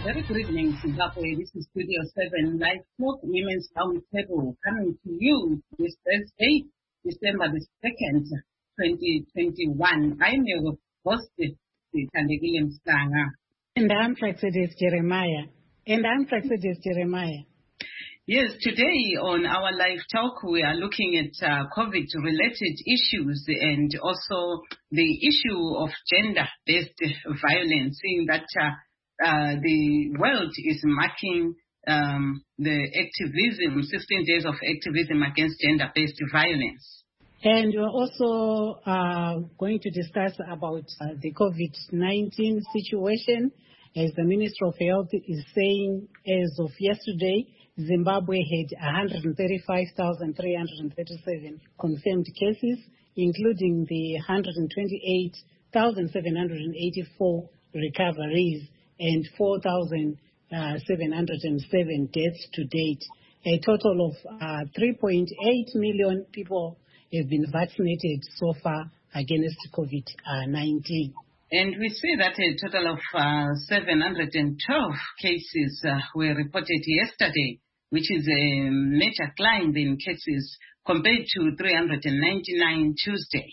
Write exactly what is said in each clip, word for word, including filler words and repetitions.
very good evening, Zimbabwe. This is Studio seven Live Talk Women's Roundtable coming to you this Thursday, December the second, twenty twenty-one. I'm your host, Thandekile Msanga. And I'm Praxedis Jeremiah. And I'm Praxedis Jeremiah. Yes, today on our live talk, we are looking at uh, COVID-related issues and also the issue of gender-based violence, seeing that uh, uh, the world is marking um, the activism, sixteen days of activism against gender-based violence. And we're also uh, going to discuss about uh, the COVID nineteen situation. As the Minister of Health is saying, as of yesterday, Zimbabwe had one hundred thirty-five thousand three hundred thirty-seven confirmed cases, including the one hundred twenty-eight thousand seven hundred eighty-four recoveries and four thousand seven hundred seven deaths to date. A total of uh, three point eight million people have been vaccinated so far against COVID nineteen. And we see that a total of uh, seven hundred twelve cases uh, were reported yesterday, which is a major climb in cases compared to three hundred ninety-nine Tuesday.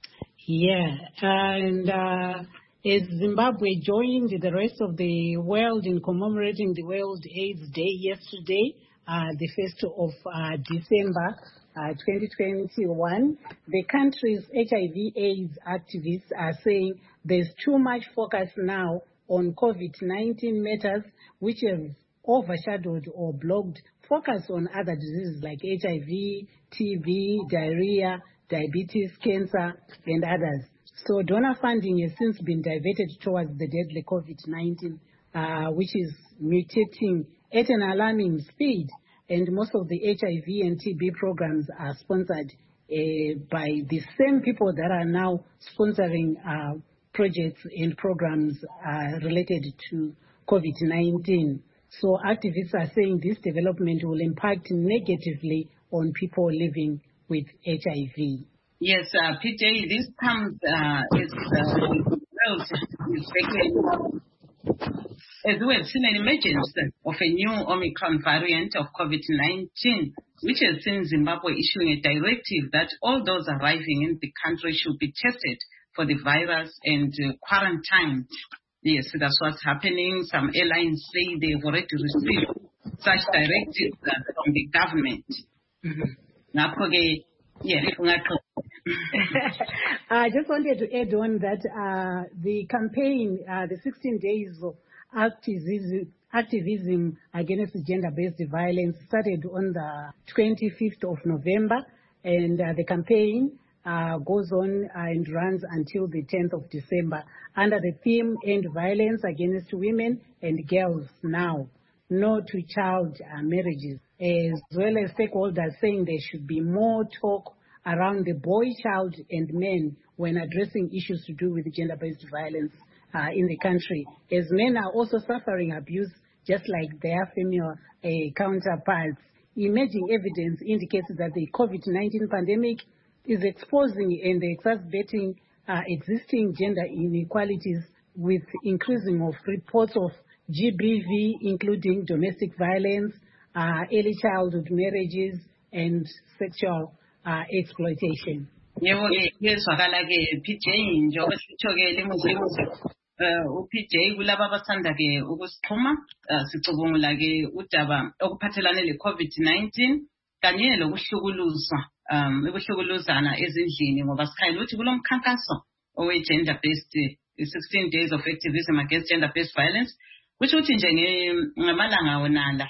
Yeah, and uh, as Zimbabwe joined the rest of the world in commemorating the World AIDS Day yesterday, uh, the first of uh, December uh, twenty twenty-one, the country's H I V AIDS activists are saying there's too much focus now on COVID nineteen matters, which have overshadowed or blocked focus on other diseases like H I V, T B, diarrhea, diabetes, cancer, and others. So donor funding has since been diverted towards the deadly COVID nineteen, uh, which is mutating at an alarming speed. And most of the H I V and T B programs are sponsored uh, by the same people that are now sponsoring uh, projects and programs uh, related to COVID nineteen. So activists are saying this development will impact negatively on people living with H I V. Yes, uh, P J, this comes uh, as uh, the world is taking, as we have seen an emergence of a new Omicron variant of COVID nineteen, which has seen Zimbabwe issuing a directive that all those arriving in the country should be tested for the virus and uh, quarantined. Yes, that's what's happening. Some airlines say they've already received such directives uh, from the government. Mm-hmm. Yeah. I just wanted to add on that uh, the campaign, uh, the sixteen days of activism, activism against gender-based violence started on the twenty-fifth of November, and uh, the campaign uh, goes on and runs until the tenth of December under the theme End Violence Against Women and Girls Now, No to Child uh, Marriages, as well as stakeholders saying there should be more talk around the boy, child, and men when addressing issues to do with gender-based violence uh, in the country, as men are also suffering abuse just like their female uh, counterparts. Emerging evidence indicates that the COVID nineteen pandemic is exposing and exacerbating uh, existing gender inequalities with increasing of reports of G B V, including domestic violence, uh, early childhood marriages, and sexual Uh, exploitation. Yebo ke yezwakala ke P J njengoba sitsho ke limuzimuzi eh u P J kulabo abasanda ke ukusixhuma sicubungula ke udaba okuphathelane le COVID nineteen kanye lokuhlukuluzwa um ukuhlukuluzana ezindlini ngoba sikhayela ukuthi kulomkhankaso owe gender based sixteen days of activism against gender based violence, which uthi nje ngamalanga wonala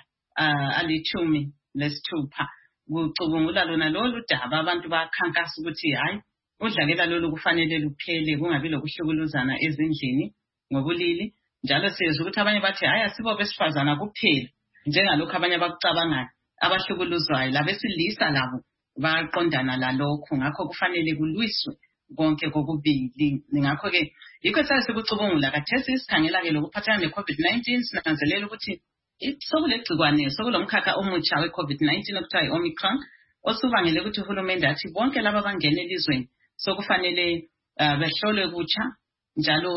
alithumi lesithupha kucubungula lona lolu daba abantu bakhankasa ukuthi hayi udlakela lolu kufanele luphele kungabi lokuhlukuluzana ezindlini ngobulili, njalo siyezwa ukuthi abanye bathi hayi asibo besifazana kuphela njengalokho abanye abakucabangayo abahlukuluzwayo labesilisa labo baqondana lalokho, ngakho kufanele kulwiswe konke kokubili. Ngakho ke yikho sasikucubungula kathesi sikhangela ke lokuphathana ne-COVID nineteen sinanzelela ukuthi sokulegcikwane sokulomkhakha omutsha we-COVID nineteen okuthiwa yi-Omicron osubangele ukuthi uhulumende athi bonke laba abangena elizweni sokufanele uh, behlolwe kutsha njalo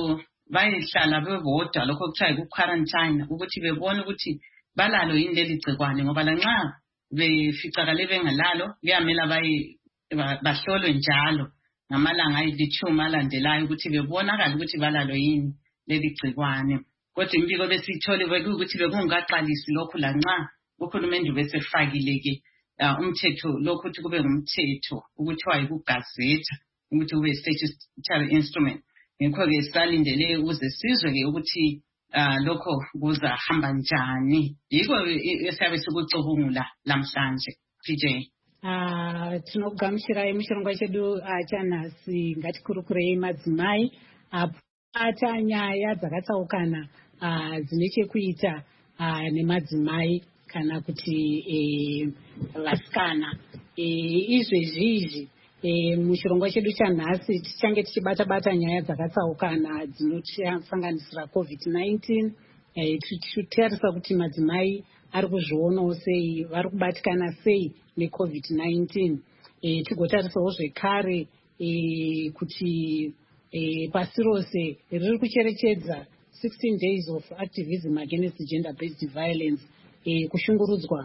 bayehlala bebodwa lokho kuthiwa ku-quarantine ukuthi bebone ukuthi balalo yini leli gcikwane, ngoba lanxa beficakale bengalalo kuyamela baye bahlolwe njalo ngamalanga ayilithumi alandelayo ukuthi bebonakala ukuthi balalo yini leli gcikwane. Kodwa imbiko besithole ukuthi bekungaqalisi lokhu lanxa uhulumende besefakile-ke umthetho lokhu ukuthi kube ngumthetho ukuthiwa yikugazetha ukuthi kube statutory instrument. Ngakho-ke sisalindele ukuze sizwe-ke ukuthi lokho kuzahamba njani. Yiko esiyabe sikucubungula lamhlanje P J. Uh, tinokugamuchirai muchirongwa chedu chanhasi. Ngatikurukurei madzimai apata nyaya dzakatsaukana dzine chekuita nemadzimai kana kuti vasikana. Izvezvi izvi muchirongwa chedu chanhasi tichange tichibata-bata nyaya dzakatsaukana dzinosanganisira covid nineteen. Tichitarisa kuti madzimai ari kuzvionawo sei, vari kubatikana sei necovid nineteen. Tigotarisawo zvekare kuti pasi rose riri kucherechedza sixteen days of activism against gender based violence, kushungurudzwa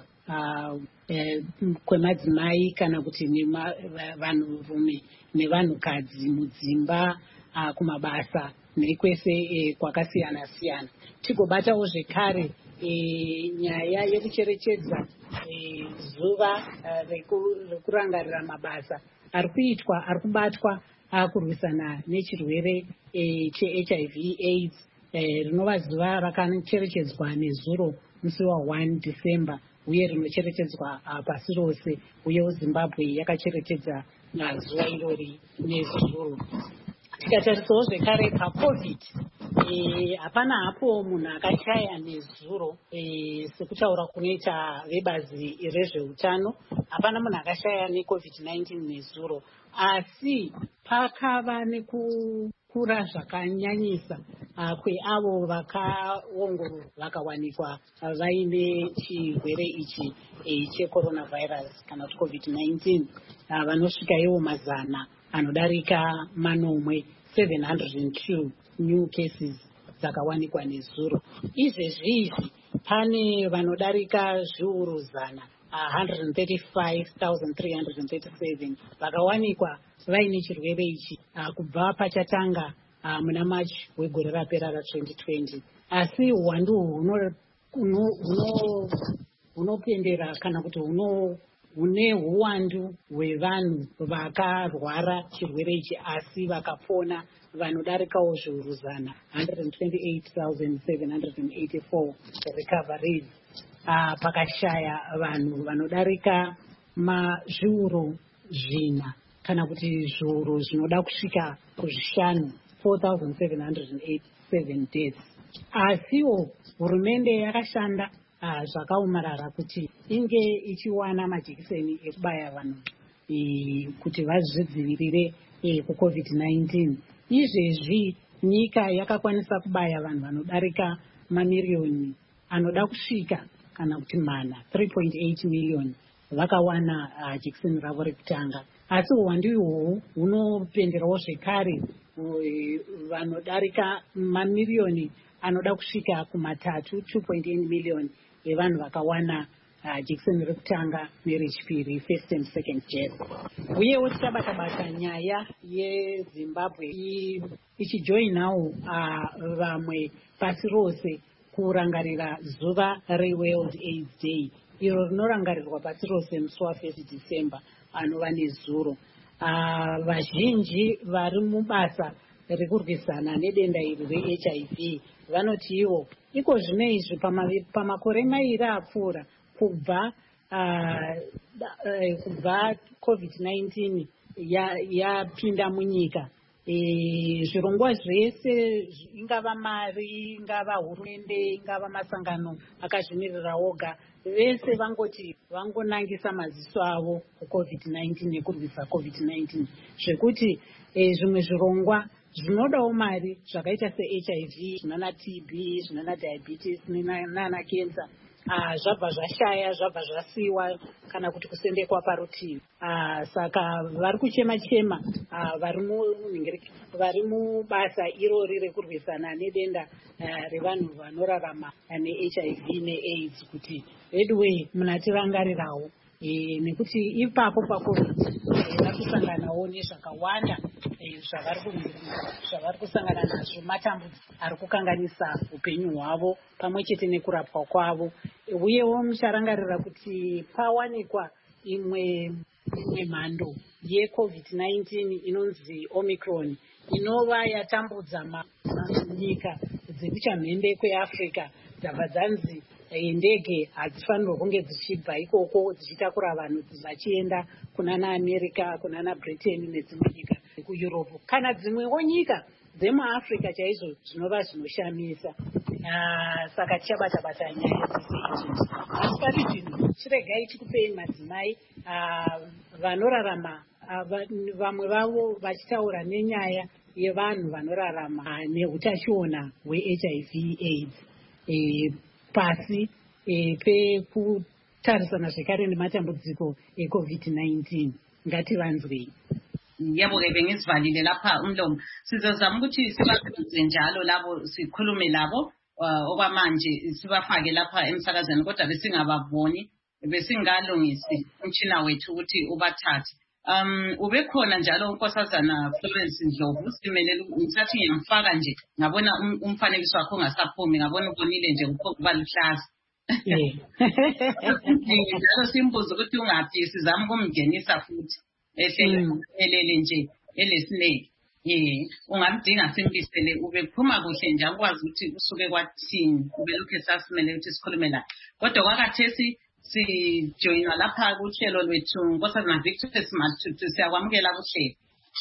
kwemadzimai kana kuti vanhurume nevanhukadzi mudzimba, kumabasa nekwese kwakasiyana siyana. Tigobatawo zvekare nyaya yekucherechedza zuva rekurangarira mabasa ari kuitwa ari kubatwa kurwisana nechirwere che-H I V AIDS, rinova zuva rakacherechedzwa nezuro musi wa one December uye rinocherechedzwa pasi rose, uyewo Zimbabwe yakacherechedza zuva irori nezuro. Tikatarisawo zvekare pacovid, hapana hapo munhu akashaya nezuro, sekutaura kunoita vebazi rezveutano, hapana munhu akashaya necovid nineteen nezuro, asi pakava nekukura zvakanyanyisa kweavo vakaongororwa vakawanikwa vaine chirwere ichi checoronavirus kana kuti covid nineteen, vanosvika ivo mazana anodarika manomwe, seven hundred two new cases dzakawanikwa nezuro. Izvezvi izvi pane vanodarika zviuru zana one hundred thirty-five thousand three hundred thirty-seven vakawanikwa vaine chirwere ichi kubva pachatanga muna March wegore rapera ra-twenty twenty. Asi uwandu hunopendera kana kuti huno hune huwandu hwevanhu vakarwara chirwere ichi asi vakapona vanodarikawo zviuru zana one hundred twenty-eight thousand seven hundred eighty-four recoveries. Uh, pakashaya vanhu vanodarika mazviuru zvina kana kuti zviuru zvinoda kusvika kuzvishanu, four thousand seven hundred eighty-seven deaths. Asiwo hurumende yakashanda zvakaomarara kuti inge ichiwana majekiseni ekubaya vanhu kuti vazvidzivirire kucovid nineteen. Izvezvi nyika yakakwanisa kubaya vanhu vanodarika mamiriyoni anoda kusvika kana kuti mana three point eight million vakawana jekiseni ravo rekutanga. Asi uwandu ihwohwo hunopenderawo zvekare vanodarika mamiriyoni anoda kusvika kumatatu, two point eight million evanhu vakawana jekiseni rekutanga nerechipiri, first and second jab. Uyewo tichabata-bata nyaya yeZimbabwe ichijoinawo vamwe pasi rose kurangarira zuva reWorld AIDS Day, iro rinorangarirwa pasi rose musi wa-first December anova nezuro. Vazhinji vari mubasa rekurwisana nedenda iri re-H I V vanoti ivo iko zvino izvi pamakore mairi apfuura kubva kubva covid nineteen yapinda munyika, zvirongwa zvese ingava mari, ingava hurumende, ingava masangano akazvimirira oga, vese vangoti vangonangisa maziso avo kucovid nineteen nekurwisa covid nineteen, zvekuti zvimwe zvirongwa zvinodawo mari zvakaita se-H I V, zvinana T B, zvinana diabetes nana cancer, uh, zvabva zvashaya zvabva zvasiwa kana kuti kusendekwa parutivi. Uh, saka vari kuchema chema uh, vari mubasa irori rekurwisana nedenda uh, revanhu vanorarama neH I V neAIDS kuti edway munatirangarirawo e, nekuti ipapo paCovid vari kusanganawo nezvakawanda zvavari kusangana nazvo, matambudziko ari kukanganisa upenyu hwavo pamwe chete nekurapwa kwavo. Uyewo mucharangarira kuti pawanikwa imwe imwe mhando yeCovid nineteen inonzi Omicron inova yatambudza nyika dzekuchamhembe kweAfrica dzabva dzanzi ndege hadzifanirwa kunge dzichibva ikoko dzichitakura vanhu vachienda kunana America, kunana Britain nedzimwe nyika kuEurope kana dzimwewo nyika dzemuAfrica chaizvo zvinova zvinoshamisa. Uh, saka tichabata-bata nyaya dzese idzi. Asi pari zvino chiregai tikupei madzimai uh, vanorarama uh, vamwe vavo vachitaura nenyaya yevanhu vanorarama uh, neutachiona hweH I V AIDS e, pasi e, pekutarisana zvekare nematambudziko eCovid nineteen. Ngativanzwei. Yebo ke bengizivalile lapha umlomo. Sizozama ukuthi sibakhulume njalo labo sikhulume labo okwamanje sibafake lapha emsakazweni kodwa besingababoni besingalungisi umtshina wethu ukuthi ubathathe. Um ubekhona njalo unkosazana Florence Ndlovu simelele ngisathi ngiyamfaka nje ngabona umfanekiso wakho ungasaphumi ngabona ubonile nje kuba luhlaza. Njalo simbuzo ukuthi ungaphi sizama ukumngenisa futhi ehlelele nje elesineke. Eh ungamdinga simbisele ubephuma kuhle nje akwazi ukuthi usuke kwathini ubelokhe sasimele ukuthi sikhulume la. Kodwa kwakathesi si joina lapha kuhlelo lwethu nkosazana Victor Smart siyakwamukela kuhlelo.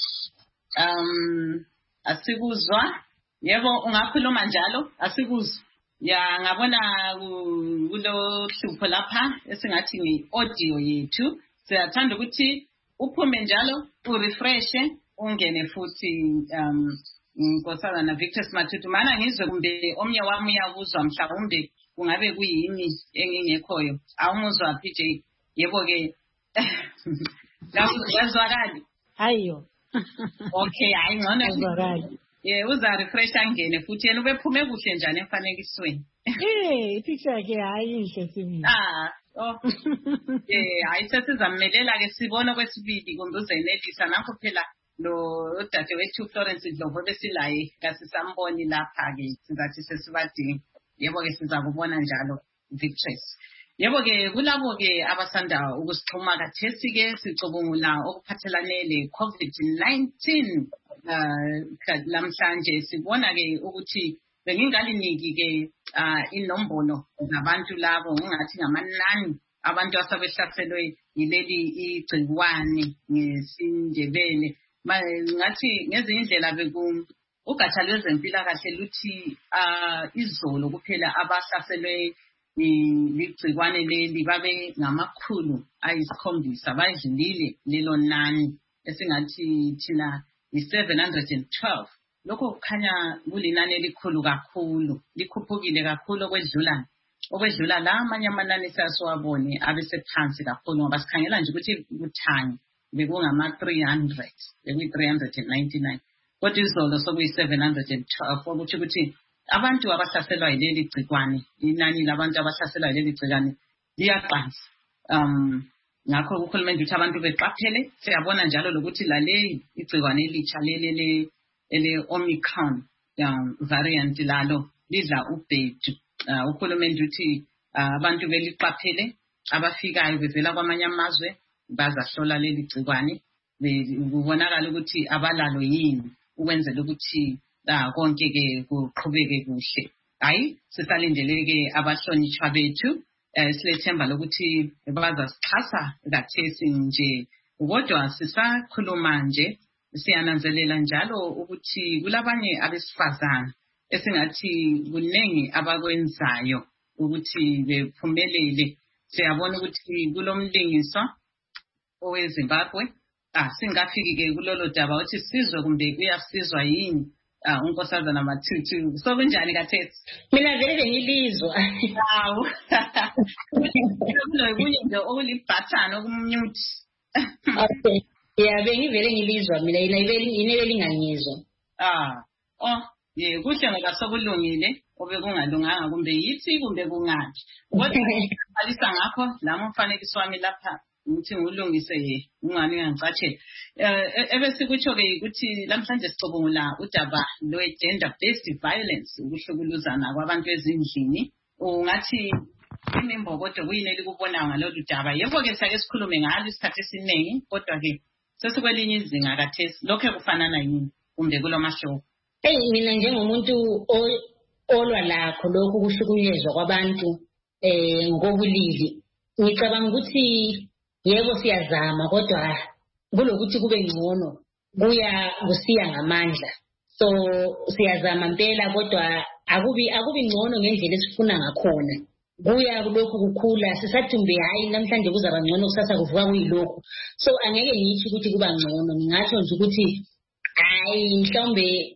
Um asikuzwa yebo ungakhuluma njalo asikuzwa. Ya ngabona kulo hlupho lapha esingathi ngi audio yethu siyathanda ukuthi uphume njalo urefreshe ungene futhi um nkosazana Victor Smart mana ngizwe kumbe omnye wami uyakuzwa mhlawumbe kungabe kuyini engingekhoyo awumuzwa P J. Yebo ke ngazwakali ayo okay hayi ngone ngazwakali yeah uza refresh angene futhi yena ubephume kuhle njani emfanekisweni eh picture ke hayi inhle sibili ah oh eh hayi sesizamelela ke sibona kwesibili kumbe uzenelisa nakho phela lo dade wethu Florence Ndlovu besilaye kasisamboni lapha ke singathi sesibadinga. Yebo ke siza kubona njalo Victress. Yebo ke kulabo ke abasanda ukusixhuma kathesi ke sicubungula okuphathelane le COVID nineteen uh lamhlanje sibona ke ukuthi bengingaliniki ke inombolo zabantu labo ngathi ngamanani abantu asabehlaselwe yileli igciwane ngesindebele ngathi ngezinye indlela beku ugatsha lwezempilakahle luthi uh izolo kuphela abahlaselwe ligciwane leli babe ngamakhulu ayisikhombisa bayidlulile lelo nani esingathi thina i seven hundred twelve. Lokho kukhanya kulinani elikhulu kakhulu likhuphukile kakhulu okwedlula okwedlula la amanye amanani sasiwabone abesephansi kakhulu ngoba sikhangela nje ukuthi kuthani bekungama three hundred bekuyi three hundred ninety-nine kodwa izolo sokuyi seven hundred twelve ukuthi ukuthi abantu abahlaselwa yileli gcikwane inani labantu abahlaselwa yileli gcikwane liyaqansa. um ngakho ukhulumende uthi abantu beqaphele siyabona njalo lokuthi lale igcikwane elitsha lelele ele Omicron um, variant lalo lidla ubhedu. Uh, ukhulumende uthi uh, abantu beliqaphele abafikayo bevela kwamanye amazwe bazahlola leli gcikwane kubonakala ukuthi abalalo yini ukwenzela ukuthi uh, konke ke kuqhubeke kuhle. Hayi sisalindeleke abahlonitshwa bethu uh, silethemba lokuthi bazasixhasa kathesi nje kodwa sisakhuluma nje siyananzelela njalo ukuthi kulabanye abesifazana esingathi kunengi abakwenzayo ukuthi bephumelele. Siyabona ukuthi kulomlingiswa oweZimbabwe ah singafiki ke kulolo daba uthi sizwe kumbe uyasizwa yini ah unkosazana Mathutu. So kunjani kaThethi? Mina vele bengilizwa. Hawu. Kuno kunye nje okulibhathana okumute. Okay. Yeah, bengivele ngilizwa mina ina inebe lingangizwa. Ah. Oh, ye kuhle ngoba sokulungile obe kungalunganga kumbe yithi kumbe kungathi. Kodwa ngibhalisa ngakho lama umfanekiso wami lapha ngithi ngulungise ye ungani ngicatshela. Eh ebese kutsho ke ukuthi lamhlanje sicubungula udaba lo gender based violence ukuhlukuluzana kwabantu ezindlini. Ungathi imimbokodo kuyini elikubona ngalolu daba? Yebo ke sake sikhulume ngalo isikhathi esiningi kodwa ke sesikwelinye izinga kaThethi lokho kufanana yini kumbe kulomashow? Hey mina njengomuntu olwa lakho lokho kuhlukunyezwa kwabantu eh ngobulili ngicabanga ukuthi yebo siyazama kodwa kulokuthi kube ngcono kuya kusiya ngamandla. So siyazama impela kodwa akubi akubi ngcono ngendlela esifuna ngakhona. Kuya kulokhu kukhula sisathumbe hayi namhlanje kuzaba ngcono kusasa kuvuka kuyilokho. So angeke ngithi ukuthi kuba ngcono ngingathi nje ukuthi hayi mhlawumbe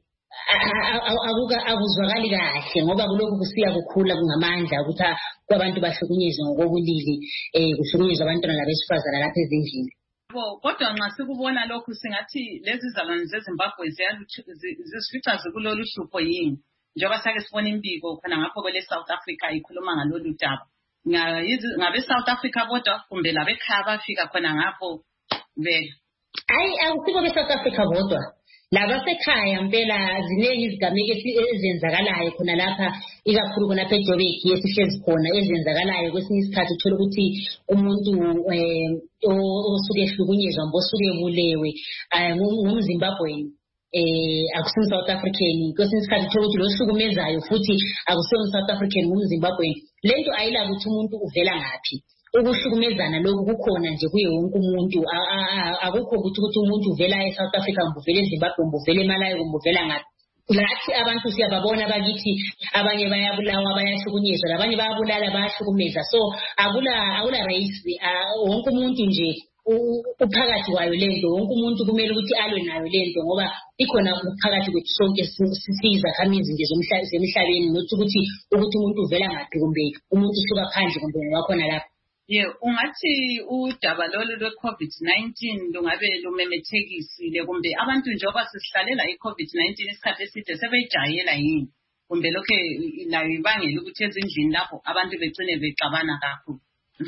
akuka akuzwakali kahle ngoba kulokhu kusiya kukhula kungamandla ukuthi kwabantu bahlukunyezwe ngokobulili eh kuhlukunyezwa abantwana labesifazana lapha ezindlini. Bo kodwa nxa sikubona lokhu singathi lezi zalwane zeZimbabwe zisifica zikulolu hlupho yini njengoba sake sibona impiko khona ngapho kwele South Africa ikhuluma ngalolu daba. Ngabe South Africa bodwa kumbe labekhaya bafika khona ngapho vele? Hayi akusibo be South Africa bodwa. Laba sekhaya impela ziningi izigameko ezenzakalayo khona lapha ikakhulu khona phe Joburg yesihlezi khona ezenzakalayo kwesinye isikhathi uthola ukuthi umuntu eh osuke ehlukunyezwa mbosuke ebulewe ngumZimbabwe eh akusiyo South African kwesinye isikhathi uthola ukuthi lo hlukumezayo futhi akusiyo South African ngumZimbabwe. Lento ayila ukuthi umuntu uvela ngapi. Ukuhlukumezana lokhu kukhona nje kuye wonke umuntu akukho ukuthi ukuthi umuntu uvela eSouth Africa nguvela eZimbabwe nguvela eMalawi nguvela ngathi lathi abantu siyababona bakithi abanye bayabulawa bayahlukunyezwa labanye bayabulala bayahlukumeza. So akula akula race wonke umuntu nje uphakathi kwayo lento wonke umuntu kumele ukuthi alwe nayo lento ngoba ikhona phakathi kwethu sonke sisiza khamizi nje zomhlabeni nokuthi ukuthi ukuthi umuntu uvela ngapi kumbe umuntu usuka phandle kumbe wakhona lapha. Ye ungathi udaba lolu lwe COVID nineteen lungabe lumemethekisile kumbe abantu njengoba sisihlalela iCovid nineteen isikhathi eside sebejayela yini kumbe lokho layo ibangela ukuthi ezindlini lapho abantu begcine bexabana kakhulu?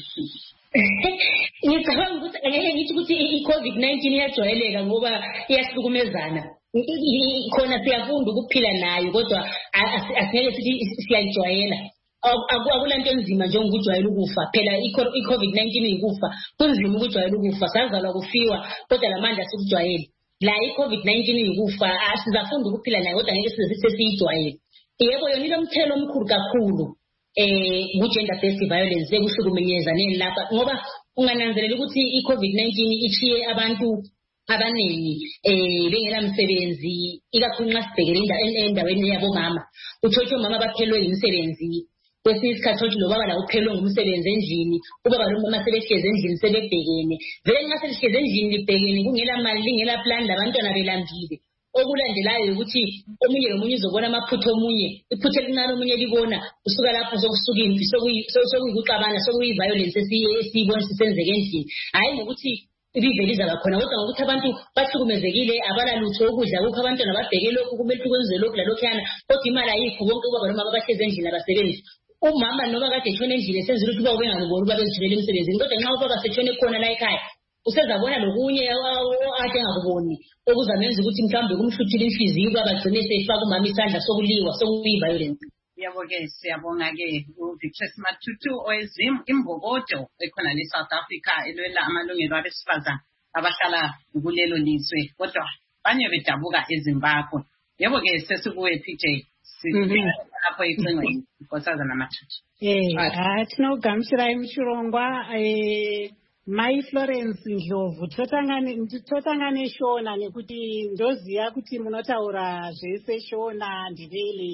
Ngicabanga ukuthi angeke ngithi ukuthi iCovid nineteen iyajwayeleka ngoba iyahlukumezana. Khona siyafunda ukuphila nayo kodwa asingeke sithi siyajwayela. Akulanto enzima nje ngokujwayela ukufa phela iCovid nineteen ikufa kunzima ukujwayela ukufa sazalwa kufiwa kodwa lamandla sikujwayele la iCovid nineteen ikufa asizafunda ukuphila nayo kodwa ngeke size sesiyijwayele. Yebo yona ilomthelo omkhulu kakhulu eh ku gender based violence ekuhlukumenyezaneni lapha ngoba ungananzelela ukuthi iCovid nineteen ichiye abantu abaningi eh bengela msebenzi ikakhulu nxa sibhekele endaweni yabo mama uthola umama baphelwe imisebenzi kwesinye isikhathi uthi lo baba la uphelwe ngumsebenzi endlini ubaba lo mama sebehleze endlini sebebhekene vele nxa sebehleze endlini libhekene kungela mali lingela plan labantwana belambile okulandelayo ukuthi omunye nomunye uzobona amaphutho omunye iphutho elinalo omunye libona usuka lapho sokusuka impi sokuyikuxabana sokuyi violence esiyibona sisenzeke endlini hayi ngokuthi ibiveliza bakhona kodwa ngokuthi abantu bahlukumezekile abalalutho ukudla ukho abantwana babheke lokhu kumele ukwenze lokhu lalokhana kodwa imali ayikho bonke ubaba noma abahleze endlini abasebenzi. Umama noma kade etshone endlini esenza ukuthi ubaba bengangiboni ubaba ezithulele emsebenzini kodwa nxa ubaba setshone khona la ekhaya usezabona lokunye ade engakuboni okuzamenza ukuthi mhlawumbe kumhluthile inhliziyo ubaba agcine sefaka umama isandla sokuliwa sokuyi violence. Yebo ke siyabonga ke uVictor Mathutu owezim imbokodo ekhona le South Africa elwela amalungelo abesifazana abahlala kulelo lizwe kodwa banye bedabuka eZimbabwe. Yebo ke sesikuwe P J lapho icingweni nkosazana Mathutu. Eh atinogamshira imshurongwa eh Mai Florence Ndlovu totangane totangane shona nekuti ndoziya kuti munotaura zvese shona ndivele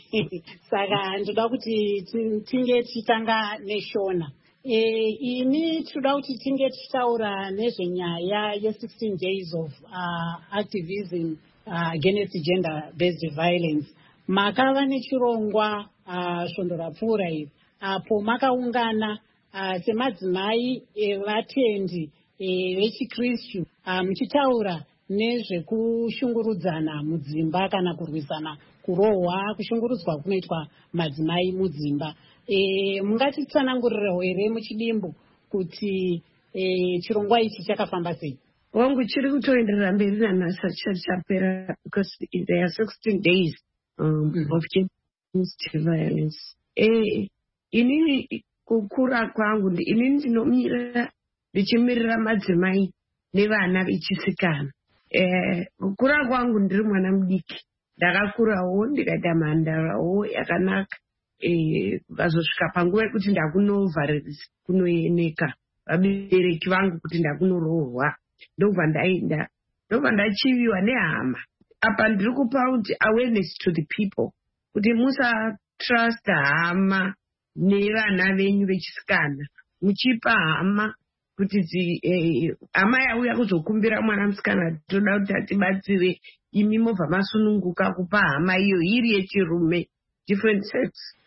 saka ndoda kuti tinge titanga neshona eh ini toda kuti tinge titaura nezvenyaya ye sixteen days of uh, activism uh, against gender-based violence. Makava nechirongwa uh, svondo rapfuura iri apo makaungana uh, semadzimai evatendi e, vechikristu uh, muchitaura nezvekushungurudzana mudzimba kana kurwisana kurohwa kushungurudzwa kunoitwa madzimai mudzimba. E, mungatitsanangurirawo here muchidimbu kuti e, chirongwa ichi chakafamba sei? Wangu chiri kutoenderera mberi nanhasi chisati chapera because there are sixteen days um, mm-hmm. of gender violence. Eh, inini kukura kwangu inini ndinomira ndichimirira madzimai nevana vechisikana. Eh, kukura kwangu ndiri mwana mudiki, ndakakurawo ndikaita mhandarawo yakanaka. Eh, vazosvika panguva yekuti ndakunovharisi kunoeneka vabereki vangu kuti ndakunorohwa, ndobva ndaenda ndobva ndachiviwa nehama. Apa ndiri kupa kuti awareness to the people kuti musatrust hama nevana venyu vechisikana, muchipa hama kuti eh, hama yauya kuzokumbira mwana musikana toda kuti atibatsire, imi mobva masununguka kupa hama iyo iri yechirume, different sex,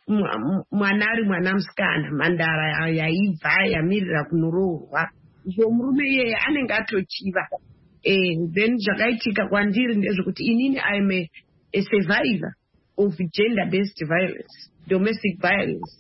mwana ari mwana musikana, mhandara yaibva yamirira kunorohwa, izvo murume iyeye anenge atochiva. Eh, then zvakaitika kwandiri ndezvekuti inini I am a, a survivor of gender-based violence, domestic violence.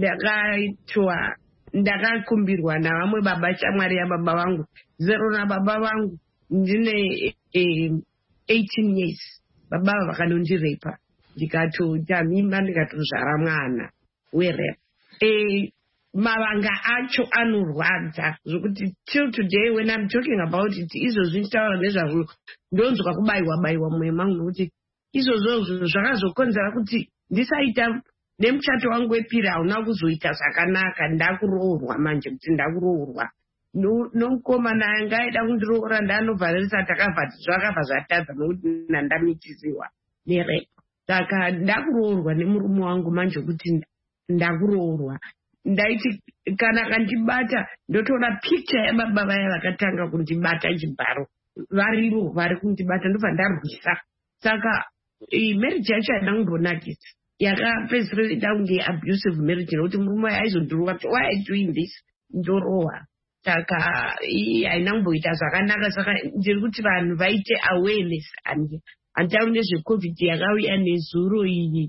Ndakaitwa ndakakumbirwa navamwe baba, shamwari yababa vangu, zero nababa vangu, ndine eh, eighteen years, baba vakanondirepa, ndikatoita mimba ndikatozvara mwana werepa. Eh, mavanga acho anorwadza zvokuti till today when I'm talking about it, izvozvo ndichitaura nezvazvo ndonzwa kubayiwa bayiwa mumwe mangu nokuti izvozvo zvakazokonzera kuti ndisaita nemuchato wangu wepiri hauna kuzoita zvakanaka. Ndakuroorwa manje kuti ndakuroorwa nomukomana anga aida kundiroora ndanobvarisa takavhatizwa akabva zvatadza nokuti ndandamitisiwa nerepa. Saka ndakuroorwa nemurume wangu manje kuti ndakuroorwa. Ndaiti kana kandibata ndotoona picture yababa vaya vakatanga kundibata chibharo, varivo vari kundibata, ndobva ndarwisa. Saka marriage yacho haina kumbonakisa, yakapedzisira ita kunge abusive marriage nokuti murume wayo aizondirova kuti why are you doing this, ndorohwa. Saka haina kumboita zvakanaka. Saka ndiri kuti vanhu vaite awareness. Handitauri nezvecovid yakauya nezuro iyi,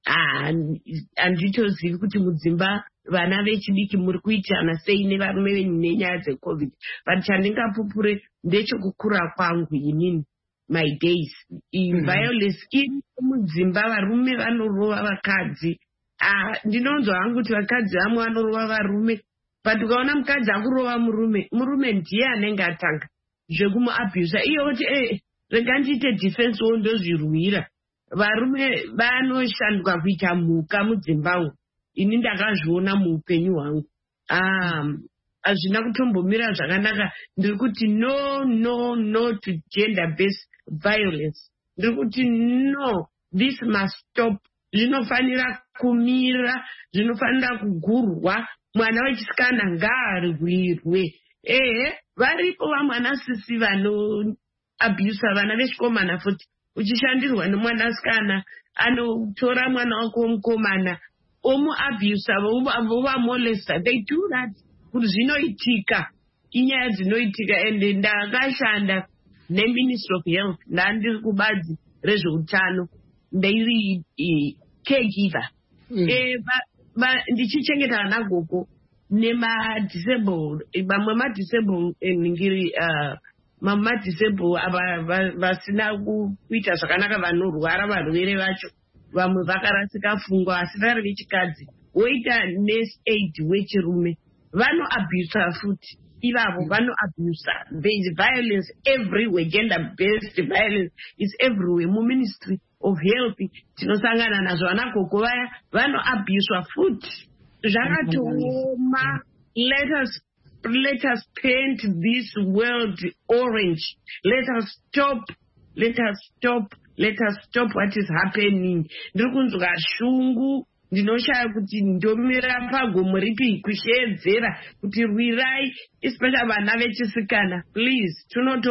handitozivi kuti mudzimba vana vechidiki muri kuitana sei nevarume venyu nenyaya dzecovid, but chandingapupure ndechekukura kwangu inini my days. Mm-hmm. Violence iri mudzimba, varume vanorova vakadzi. Ndinonzwa hangu kuti vakadzi vamwe vanorova varume, but ukaona mukadzi akurova murume, murume ndiye anenge atanga zvekumuabhusa iyo kuti eh, rega ndiite defense wo ndozvirwira. Varume vanoshandwa kuita mhuka mudzimbamo. Ini ndakazviona muupenyu hwangu. Hazvina kutombomira zvakanaka. Ndiri kuti no no no to gender based violence. Ndiri kuti no, this must stop. Zvinofanira kumira, zvinofanira kugurwa. Mwana wechisikana ngaarirwe. Eh, varipo vamwana sisi vano abuse vana vechikomana futi. Uchishandirwa nemwana sikana anotora mwana wako womukomana omu abuse vova molesta. They do that. Kuti zvinoitika, inyaya dzinoitika. Ende ndakashanda neMinistry of Health, ndandiri kubazi rezveutano, ndairi caregiver. Mm. Eh, ndichichengeta vana gogo nema-disabled, vamwe ma-disabled ngiri uh, mama disable vasina kuita zvakanaka, vanorwara varwere vacho, vamwe vakarasika pfungwa asi vari vechikadzi, woita nurse aid wechirume, vanoabusa futi ivavo, vanoabusa. There is violence everywhere. Gender based violence is everywhere. Muministry of Health tinosangana nazvo, vana gogo vaya vanoabuswa futi. Zvakatooma. Let us Let us paint this world orange. Let us stop. Let us stop. Let us stop what is happening. Ndiri kunzwa shungu, ndinoshaya kuti ndomira pagomo ripi kushedzera kuti rwirai, especially vana vechisikana. Please,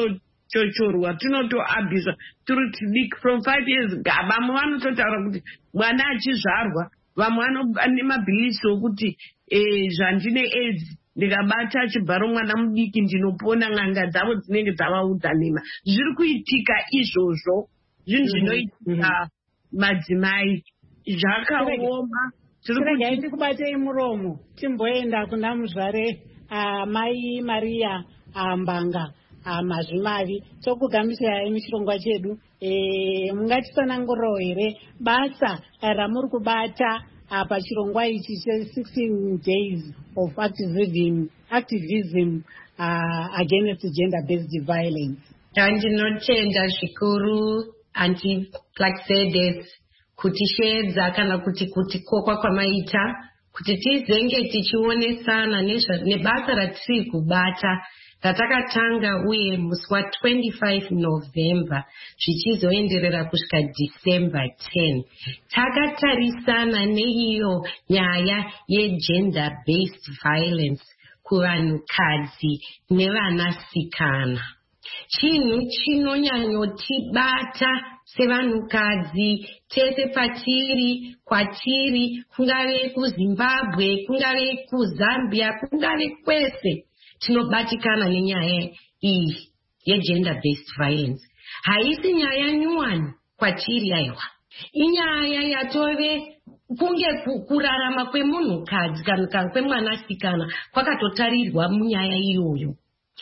chochorwa tinotoabhisa tiri tidiki from five years. Vamwe vanototaura kuti mwana achizvarwa vamwe vane mabhilisi okuti zvandine AIDS ndikabata chibharo mwana mudiki ndinopona, n'anga dzavo dzinenge dzavaudza nema. Zviri kuitika izvozvo zvinhu zvinoitika madzimai zvakaoma. Tiregai tikubatei muromo timboenda kuna muzvare Mai Maria Mbanga Mazvimavi tokugamisai muchirongwa chedu. Mungatitsanangurawo here basa ramuri kubata pachirongwa ichi che sixteen days of activism, activism uh, against gender based violence? Ndinotenda zvikuru anti like said this kutishedza kana kuti kuti kokwa kwamaita kuti tizenge tichionesana nebasa ratiri kubata ratakatanga uye musi wa twenty-five November zvichizoenderera kusvika December ten. Takatarisana neiyo nyaya yegender based violence kuvanhukadzi nevanasikana. Chinhu chinonyanyotibata sevanhukadzi tese patiri kwatiri, kungave kuZimbabwe, kungave kuZambia, kungave kwese tinobatikana nenyaya iyi yegender based violence. Haisi nyaya nyuwani kwatiri aiwa, inyaya yatove kunge kurarama kwemunhukadzi kana kwemwanasikana kwakatotarirwa munyaya iyoyo.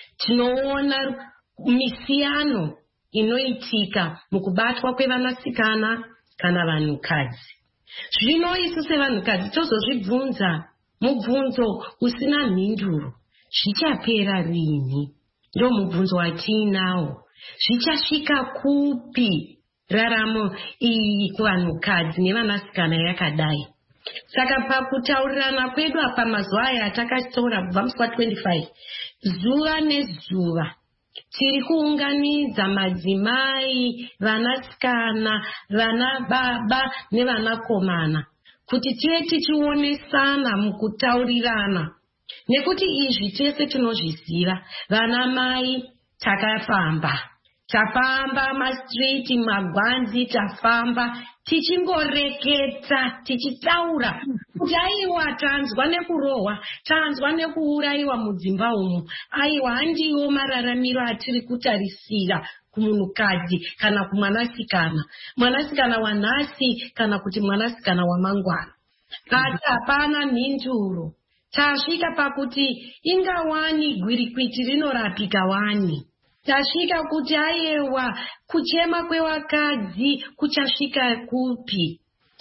Tinoona misiyano inoitika mukubatwa kwevanasikana kana vanhukadzi. Zvino isu sevanhukadzi tozozvibvunza mubvunzo usina mhinduro, zvichapera rini? Ndo mubvunzo watinawo. Zvichasvika kupi raramo iyi kuvanhukadzi nevanasikana yakadai? Saka pakutaurirana kwedu apa mazuva aya atakatora kubva musi wa twenty-five, zuva nezuva tiri kuunganidza madzimai, vanasikana, vana baba nevanakomana kuti tive tichionesana mukutaurirana. Nekuti izvi tese tinozviziva, vana mai takafamba, tafamba mastriti, magwanzi, tafamba tichimboreketa, tichitaura kuti aiwa tanzwa nekurohwa, tanzwa nekuurayiwa mudzimba umu, aiwa handiwo mararamiro atiri kutarisira kumunhukadzi kana kumwanasikana, mwanasikana wanhasi kana kuti mwanasikana wamangwana. Asi hapana mhinduro. Tasvika pakuti ingawani gwirikwiti rinorapika wani. Tasvika kuti ayewa kuchema kwevakadzi kuchasvika kupi.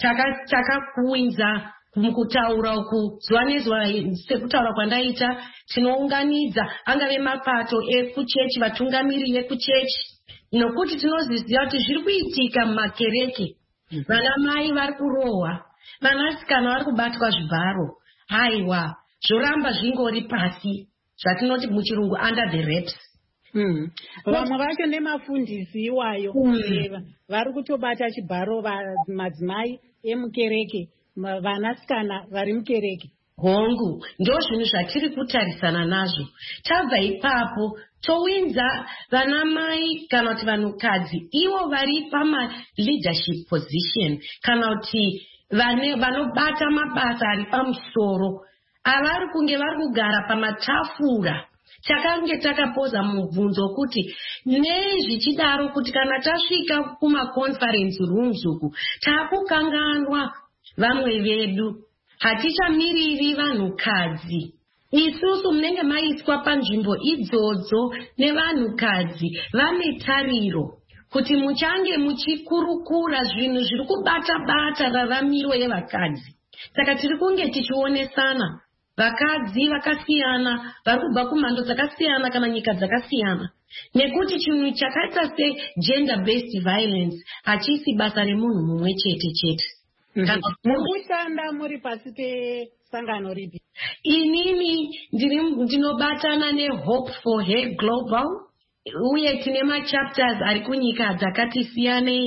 Takakuinza mukutaura uku zuva nezuva sekutaura kwandaita tinounganidza angave mapato ekuchechi, vatungamiri vekuchechi, nokuti tinozviziva kuti zviri kuitika mumakereke. Vana mai vari kurohwa, vanasikana vari kubatwa zvibharo. Haiwa, zvoramba zvingori pasi, zvatinoti muchirungu under the reps. Vamwe vacho nemafundisi iwayo vari kutobata chibharo madzimai emukereke, vanasikana vari mukereke. Hongu, ndo zvinhu zvatiri kutarisana nazvo. Tabva ipapo towinza vanamai kana kuti vanhukadzi ivo vari pama leadership position kana kuti vanobata mabasa ari pamusoro, avari kunge vari kugara pamatafura. Takange takapoza mubvunzo kuti nezvichidaro kuti kana tasvika kumaconference rooms uku takukanganwa vamwe vedu, hatichamiriri vanhukadzi. Isusu munenge maiswa panzvimbo idzodzo nevanhukadzi vane tariro kuti muchange muchikurukura zvinhu zviri kubata-bata raramiro yevakadzi. Saka tiri kunge tichionesana. Vakadzi vakasiyana vari kubva kumhando dzakasiyana kana nyika dzakasiyana, nekuti chinhu chakaita segender based violence hachisi basa remunhu mumwe chete chete. Mukushanda muri pasi pesangano ripi? Inini ndinobatana neHope for Her Global, uye tine machapters ari kunyika dzakati siyanei.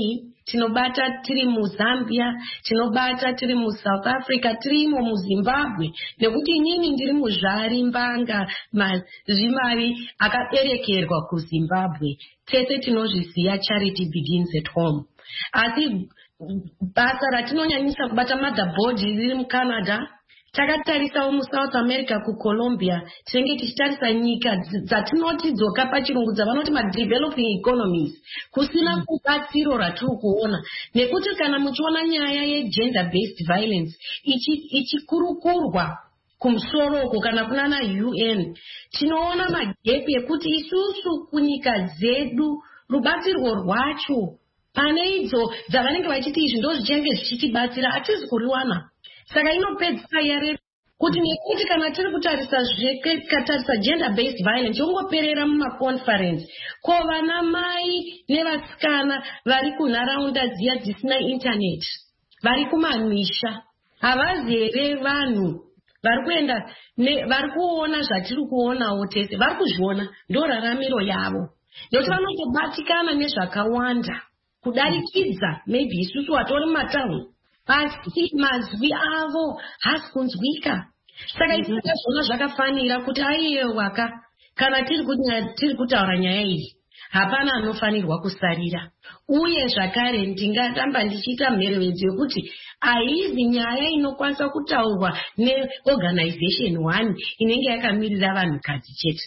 tinobata tiri muZambia, tinobata tiri muSouth Africa, tirimo muZimbabwe, nekuti inini ndiri muzvari Mbanga Mazvimari akaberekerwa kuZimbabwe. Tese tinozviziva Charity Begins at Home. Asi basa ratinonyanyisa kubata motherboard riri muCanada, takatarisawo muSouth America kuColombia, tinenge tichitarisa nyika dzatinoti dzoka pachirungu dzavanoti madeveloping economies, kusina kubatsiro ratiri kuona. Nekuti kana muchiona nyaya yegender based violence ichikurukurwa kumsoroko kana kunana U N, tinoona magepi ekuti isusu kunyika dzedu rubatsirwo rwacho pane idzo dzavanenge vachiti izvi ndo zvichenge zvichitibatsira hatizi kuriwana. Saka inopedzisa yare kuti nekuti kana tiri kutarisa zvekatarisa gender based violence yongoperera mumaconference, ko vana mai nevasikana vari kunharaunda dziya dzisina internet, vari kumamisha, havazi here vanhu vari kuenda vari kuona zvatiri kuonawo tese, vari kuzviona, ndo raramiro yavo, nekuti vanotobatikana nezvakawanda kudarikidza maybe isusu vatori mumataundi, asi mazwi avo hasi kunzwika. Saka isaka zvona zvakafanira kuti aiyewaka kana tiri kutaura nyaya iyi hapana anofanirwa kusarira. Uye zvakare ndingatamba ndichiita mherevedzo yekuti haizi nyaya inokwanisa kutaurwa neorganization one inenge yakamirira vanhukadzi chete,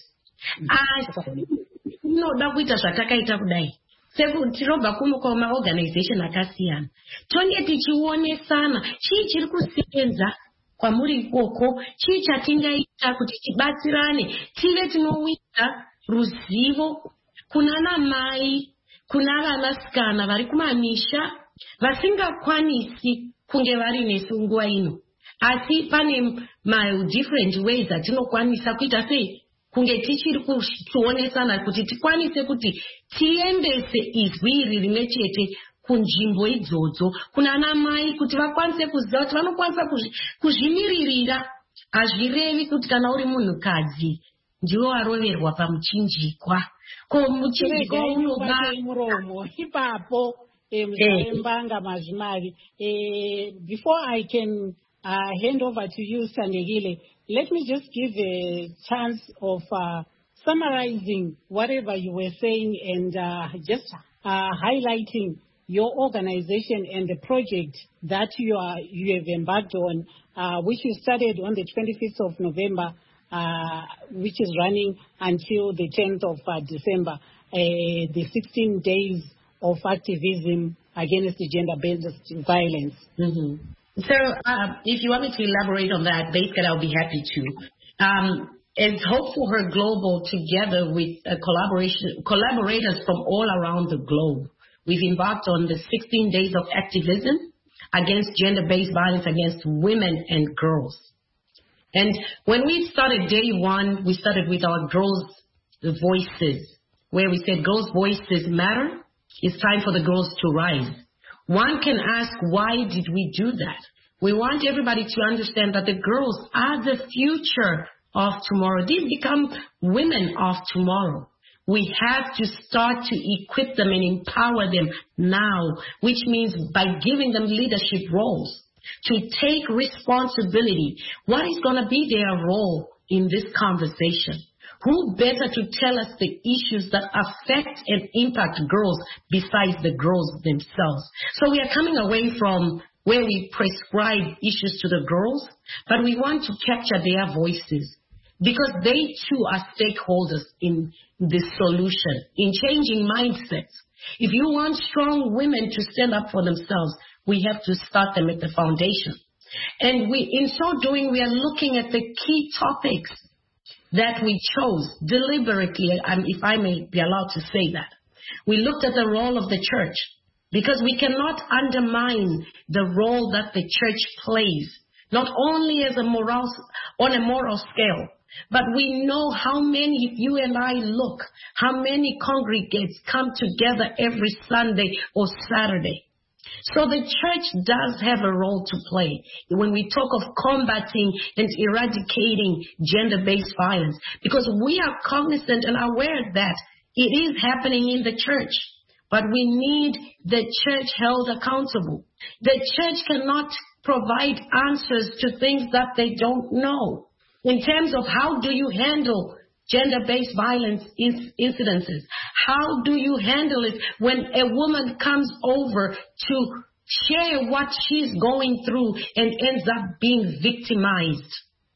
asi inoda kuita zvatakaita kudai. Tirobva kuno maorganization akasiyana, tonge tichionesana chii chiri kusenza kwamuri ikoko, chii chatingaita kuti tibatsirane, tive tinowita ruzivo kunana mai, kuna vanasikana vari kumamisha vasingakwanisi kunge vari nesu nguva ino, asi pane ma different ways atinokwanisa kuita sei kunge tichiri kuonesana kuti tikwanise kuti tiendese izwi iri rimwe chete kunzvimbo idzodzo kunana mai kuti vakwanise kuziva kuti vanokwanisa kuzvimiririra. Hazvirevi kuti kana uri munhukadzi ndiwe waroverwa pamuchinjikwa, ko muchinjikwa unoba muromo ipapo Mbanga Mazvimari. Before I can uh, hand over to you, Sandekile, let me just give a chance of uh, summarizing whatever you were saying and uh, just uh, highlighting your organization and the project that you are you have embarked on, uh, which you started on the twenty-fifth of November, uh, which is running until the tenth of uh, December, uh, the sixteen days of activism against the gender-based violence. Mm-hmm. So uh, if you want me to elaborate on that, basically I'll be happy to. Um, as Hope for Her Global, together with uh, collaboration collaborators from all around the globe, we've embarked on the sixteen days of activism against gender-based violence against women and girls. And when we started day one, we started with our girls' voices, where we said girls' voices matter. It's time for the girls to rise. One can ask, why did we do that? We want everybody to understand that the girls are the future of tomorrow. These become women of tomorrow. We have to start to equip them and empower them now, which means by giving them leadership roles, to take responsibility. What is going to be their role in this conversation? Who better to tell us the issues that affect and impact girls besides the girls themselves? So we are coming away from where we prescribe issues to the girls, but we want to capture their voices because they too are stakeholders in this solution, in changing mindsets. If you want strong women to stand up for themselves, we have to start them at the foundation. And we, in so doing, we are looking at the key topics that we chose deliberately, and if I may be allowed to say that. We looked at the role of the church, because we cannot undermine the role that the church plays, not only as a moral, on a moral scale, but we know how many, if you and I look, how many congregates come together every Sunday or Saturday. So the church does have a role to play when we talk of combating and eradicating gender-based violence, because we are cognizant and aware that it is happening in the church. but we need the church held accountable. The church cannot provide answers to things that they don't know. In terms of how do you handle gender-based violence incidences? How do you handle it when a woman comes over to share what she's going through and ends up being victimized?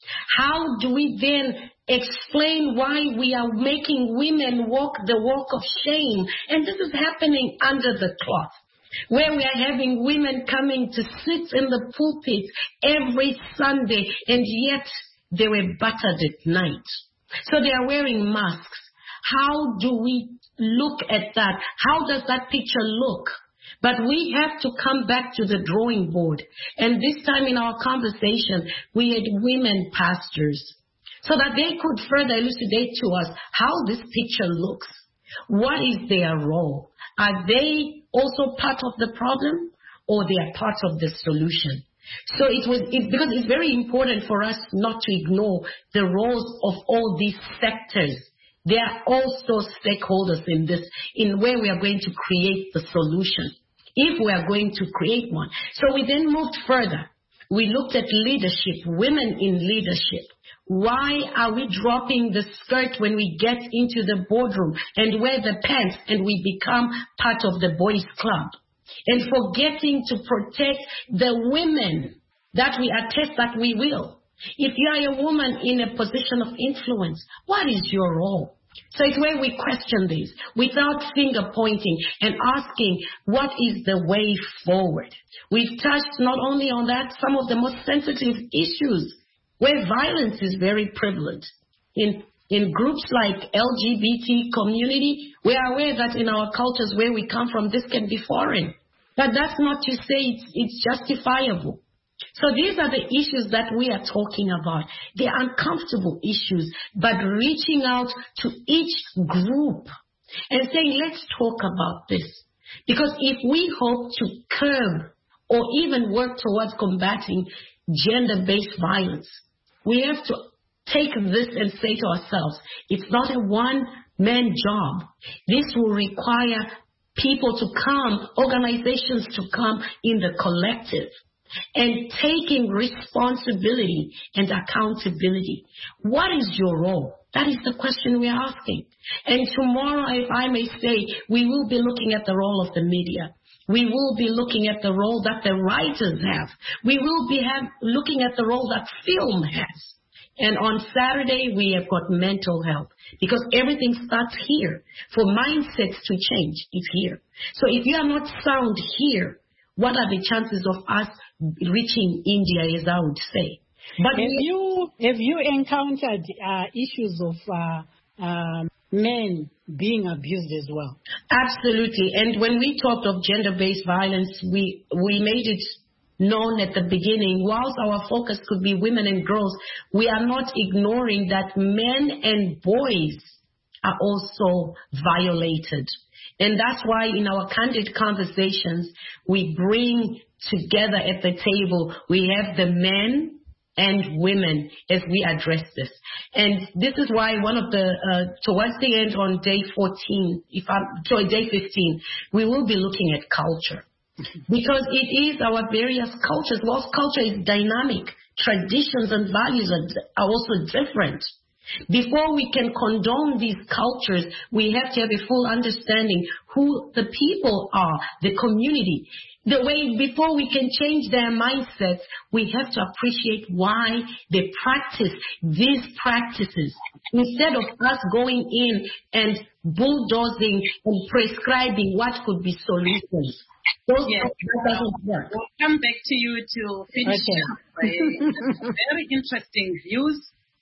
How do we then explain why we are making women walk the walk of shame? And this is happening under the cloth, where we are having women coming to sit in the pulpit every Sunday, and yet they were battered at night. So they are wearing masks. How do we look at that? How does that picture look? But we have to come back to the drawing board. And this time in our conversation, we had women pastors, so that they could further elucidate to us how this picture looks. What is their role? Are they also part of the problem, or they are part of the solution? So it was it, because it's very important for us not to ignore the roles of all these sectors. They are also stakeholders in this, in where we are going to create the solution, if we are going to create one. So we then moved further. We looked at leadership, women in leadership. Why are we dropping the skirt when we get into the boardroom and wear the pants and we become part of the boys' club? And forgetting to protect the women that we attest that we will. If you are a woman in a position of influence, what is your role? So it's where we question this without finger pointing and asking, what is the way forward? We've touched not only on that, some of the most sensitive issues where violence is very prevalent. In in groups like L G B T community, we are aware that in our cultures where we come from, this can be foreign. But that's not to say it's, it's justifiable. So these are the issues that we are talking about. They're uncomfortable issues, but reaching out to each group and saying, let's talk about this. Because if we hope to curb or even work towards combating gender-based violence, we have to take this and say to ourselves, it's not a one-man job. This will require people to come, organizations to come in the collective, and taking responsibility and accountability. What is your role? That is the question we are asking. And tomorrow, if I may say, we will be looking at the role of the media. We will be looking at the role that the writers have. We will be have, looking at the role that film has. And on Saturday, we have got mental health, because everything starts here. For mindsets to change, it's here. So if you are not sound here, what are the chances of us reaching India, as I would say? But have you have you encountered uh, issues of uh, uh, men being abused as well? Absolutely. And when we talked of gender-based violence, we we made it known at the beginning, whilst our focus could be women and girls, we are not ignoring that men and boys are also violated. And that's why in our candid conversations, we bring together at the table, we have the men and women as we address this. And this is why one of the, uh, towards the end on day fourteen, if I'm, sorry, day fifteen, we will be looking at culture. Because it is our various cultures. Whilst culture is dynamic, traditions and values are, are also different. Before we can condone these cultures, we have to have a full understanding who the people are, the community. The way before we can change their mindsets, we have to appreciate why they practice these practices. Instead of us going in and bulldozing and prescribing what could be solutions. Those yes. doesn't work. We'll come back to you to finish okay. up. Very interesting views.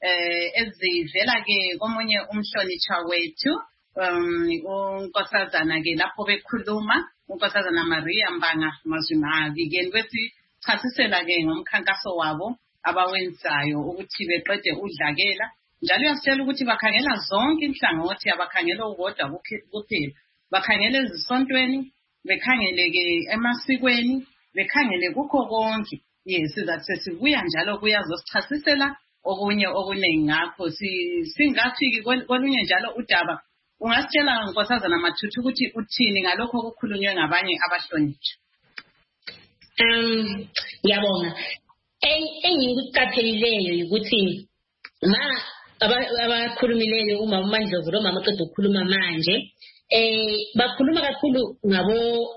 Ezivela ke komunye umhlonitsha wethu um unkosazana ke lapho bekhuluma unkosazana Maria Mbanga Mazimaki ke kwesichasisela ke ngomkhankaso wabo abawenzayo ukuthi beqede udlakela njalo uyasitshela ukuthi bakhangela zonke inhlangothi abakhangela ukodwa kuphela bakhangela ezisontweni bekhangele ke emasikweni bekhangele kukho konke yes that sesibuya njalo kuyazosichasisela okunye okuningi ngakho singafiki kolunye njalo udaba ungasitshela Nkosazana Mathuthu ukuthi uthini ngalokho okukhulunywe ngabanye abahlonishwa? Um, ngiyabonga. Engikucaphelileyo ukuthi ma abakhulumileyo uma uMandlovu lo mama uqeda ukukhuluma manje eh bakhuluma kakhulu ngabo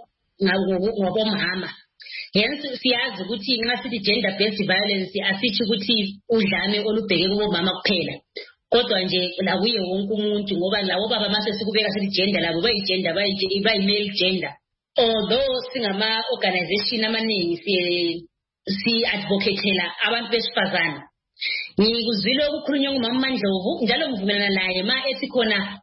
ngabo mama. Yenza siyazi ukuthi nxa sithi gender based violence asithi ukuthi udlame olubheke kubo mama kuphela. Kodwa nje lakuye wonke umuntu ngoba lawo baba mase sikubeka sithi gender labo bayi gender bayi bayi male gender. Although singama organization amaningi si si advocatela abantu besifazana. Ngikuzwile ukukhulunywa ngumama Mandlovu njalo ngivumelana naye ma ethi khona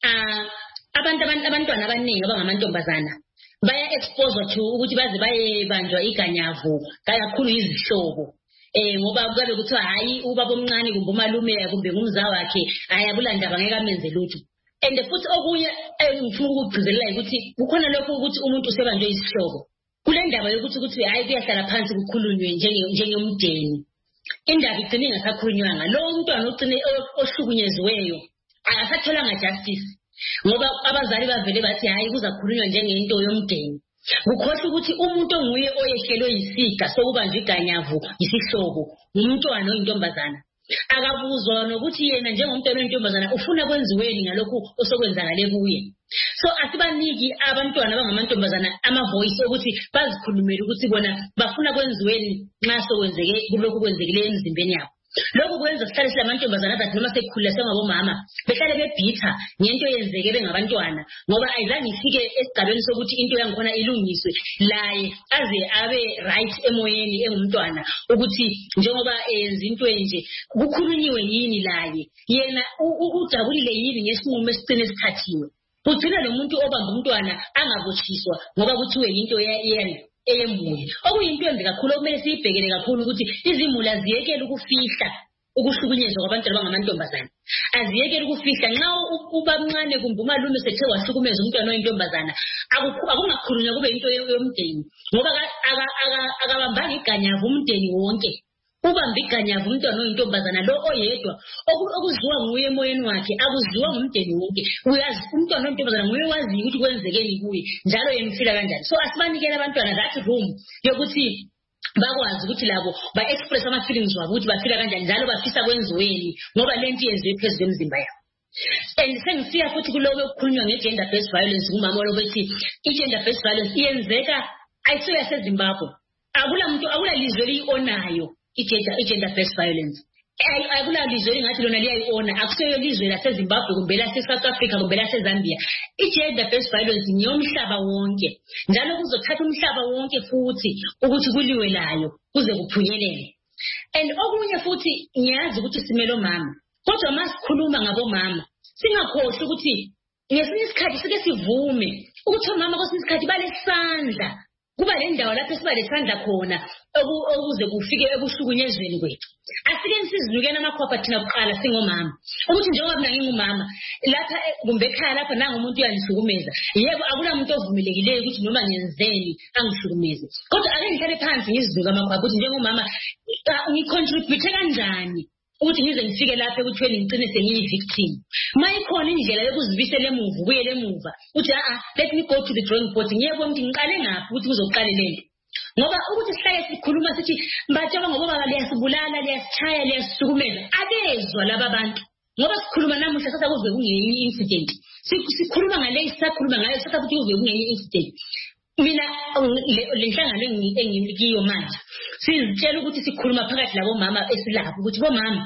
abantu abantu abantwana abaningi abangamantombazana baya exposed to ukuthi baze bayebanjwa iganyavu kakhulu izihlobo. Eh ngoba kube kuthiwa hayi ubaba omncane kumbe umalume kumbe ngumza wakhe ayabula ndaba ngeke amenze lutho. And futhi okunye engifuna ukugcizelela ukuthi kukhona lokho ukuthi umuntu usebanjwe isihlobo. Kule ndaba yokuthi ukuthi hayi kuyahlala phansi kukhulunywe njenge njengomdeni. Indaba igcine ingasakhulunywanga. Lo umntwana ogcine ohlukunyeziweyo akasatholanga justice. Ngoba abazali bavele bathi hayi kuzakhulunywa njengento yomdeni. Kukhohle ukuthi umuntu onguye oyehlelwe yisiga sokubanjwa iganyavu isihlobo umntwana oyintombazana. Akabuzwa nokuthi yena njengomntwana oyintombazana ufuna kwenziweni ngalokho osokwenzakale kuye. So asibaniki abantwana abangamantombazana ama voice ukuthi bazikhulumele ukuthi bona bafuna kwenziweni nxa sokwenzeke kulokho kwenzekile emzimbeni yabo. Lokho kwenza sihlale silamantombazana abathi noma sekukhulile sengabomama behlale bebhitha ngento yenzeke bengabantwana ngoba ayizange ifike esigabeni sokuthi into yangikhona ilungiswe laye aze abe right emoyeni engumntwana ukuthi njengoba enza into enje kukhulunyiwe yini laye yena ujabulile yini ngesinqumo esicine esithathiwe. Ugcina lo muntu obamba umntwana angabotshiswa ngoba kuthiwe into yena eyemuye. Okuyinto embi kakhulu okumele siyibhekele kakhulu ukuthi izimula ziyekele ukufihla ukuhlukunyezwa kwabantwana abangamantombazana. Aziyekele ukufihla nxa ubamncane kumbe umalume sethe wahlukumeza umntwana oyintombazana akungakhulunywa kube into yomdeni ngoba akabambanga iganyavu umdeni wonke. Ubamba iganyavu umntwana oyintombazana lo oyedwa okuziwa nguye emoyeni wakhe akuziwa ngumdeni wonke. Uyazi umntwana oyintombazana nguye wazi ukuthi kwenzekeni kuye njalo yemfila kanjani. So asibanikele abantwana that room yokuthi bakwazi ukuthi labo ba express ama feelings wabo ukuthi bafila kanjani njalo bafisa kwenziweni ngoba lento yenziwe phezulu emzimba yabo. And sengisiya futhi kulowo okukhulunywa ngegender based violence kumama lo bethi igender based violence iyenzeka ayisiyo yaseZimbabwe. Akula muntu akula lizwe elionayo igender based violence. Akula lizwe elingathi lona liyayiona akuseyo lizwe laseZimbabwe kumbe lase-South Africa kumbe lase-Zambia. Igender based violence ngiyomhlaba wonke njalo kuzothatha umhlaba wonke futhi ukuthi kuliwe layo kuze kuphunyelele. And okunye futhi ngiyazi ukuthi simelo mama kodwa masikhuluma ngabomama singakhohle ukuthi ngesinye isikhathi sike sivume ukuthi omama kwesinye isikhathi balesandla kuba le ndawo lapho siba lesandla khona okuze kufike ebuhlukunyezweni kwethu. Asike sizilukene amakhopha thina kuqala singomama ukuthi njengoba mina ngingumama lapha kumbe ekhaya lapha nanga umuntu uyangihlukumeza yebo akunamuntu ovumelekile ukuthi noma ngenzeni angihlukumeze kodwa ake ngihlale phansi ngiziduka amakhopha ukuthi njengomama ngicontribute kanjani ukuthi ngize ngifike lapha ekuthweni ngicine sengiyi-victim. Mayikhona indlela yokuzibisela emuva ubuyele emuva uthi a let me go to the drawing board ngiyebona ukuthi ngiqale ngaphi ukuthi kuzoqale lento ngoba ukuthi sihlale sikhuluma sithi mbatshaba ngoba baba liyasibulala liyasichaya liyasisukumeza abezwa laba bantu ngoba sikhuluma namuhla sasa kuze kungenye incident sikhuluma ngale sisakhuluma ngayo sasa kuthi kuze kungenye incident. Mina lenhlangano enginikiyo manje sizitshela ukuthi sikhuluma phakathi labo mama esilapho ukuthi bomama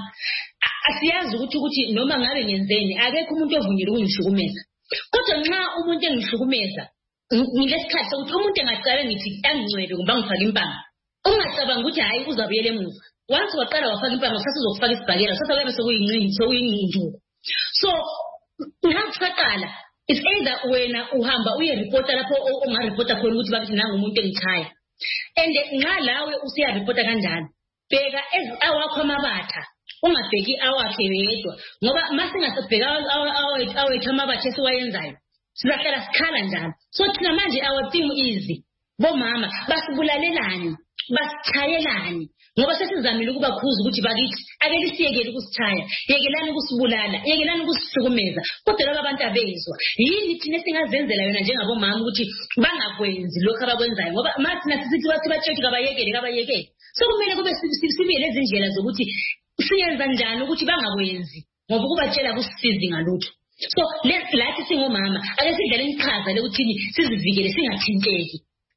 asiyazi ukuthi ukuthi noma ngabe ngenzeni akekho umuntu ovunyelwe ukungishukumeza kodwa nxa umuntu engihlukumeza ngilesikhathi sokuthi umuntu engaqala ngithi angicwele kumbe angifake impama ungacabanga ukuthi hayi uzabuyela emuva once waqala wafaka impama sasa uzokufaka isibhakela sasa kuyabe sekuyinqindi sekuyinduku. So ngaqala it's either wena uhamba uye reporta lapho ongareporta khona ukuthi bakithi nanga umuntu engichaya and nxa lawe usiya reporta kanjani bheka awakho amabatha ungabheki awakhe wedwa ngoba masingasebheka awethu amabatha esiwayenzayo sizahlala sikhala njalo. So thina manje our team easy bomama basibulalelani basichayelani ngoba sesizamile ukuba khuza ukuthi bakithi ake lisiyekele ukusithaya, yekelani ukusibulala, yekelani ukusihlukumeza. Kodwa laba abantu abezwa. Yini thina singazenzela yona njengabomama ukuthi bangakwenzi lokho abakwenzayo ngoba mathi nathi sithi bathi batshela kabayekele kabayekele. So kumele kube sibiye lezi ndlela zokuthi siyenza njani ukuthi bangakwenzi ngoba kubatshela kusisizi ngalutho. So lathi singomama ake sidlale ichaza lokuthi sizivikele singathinteki.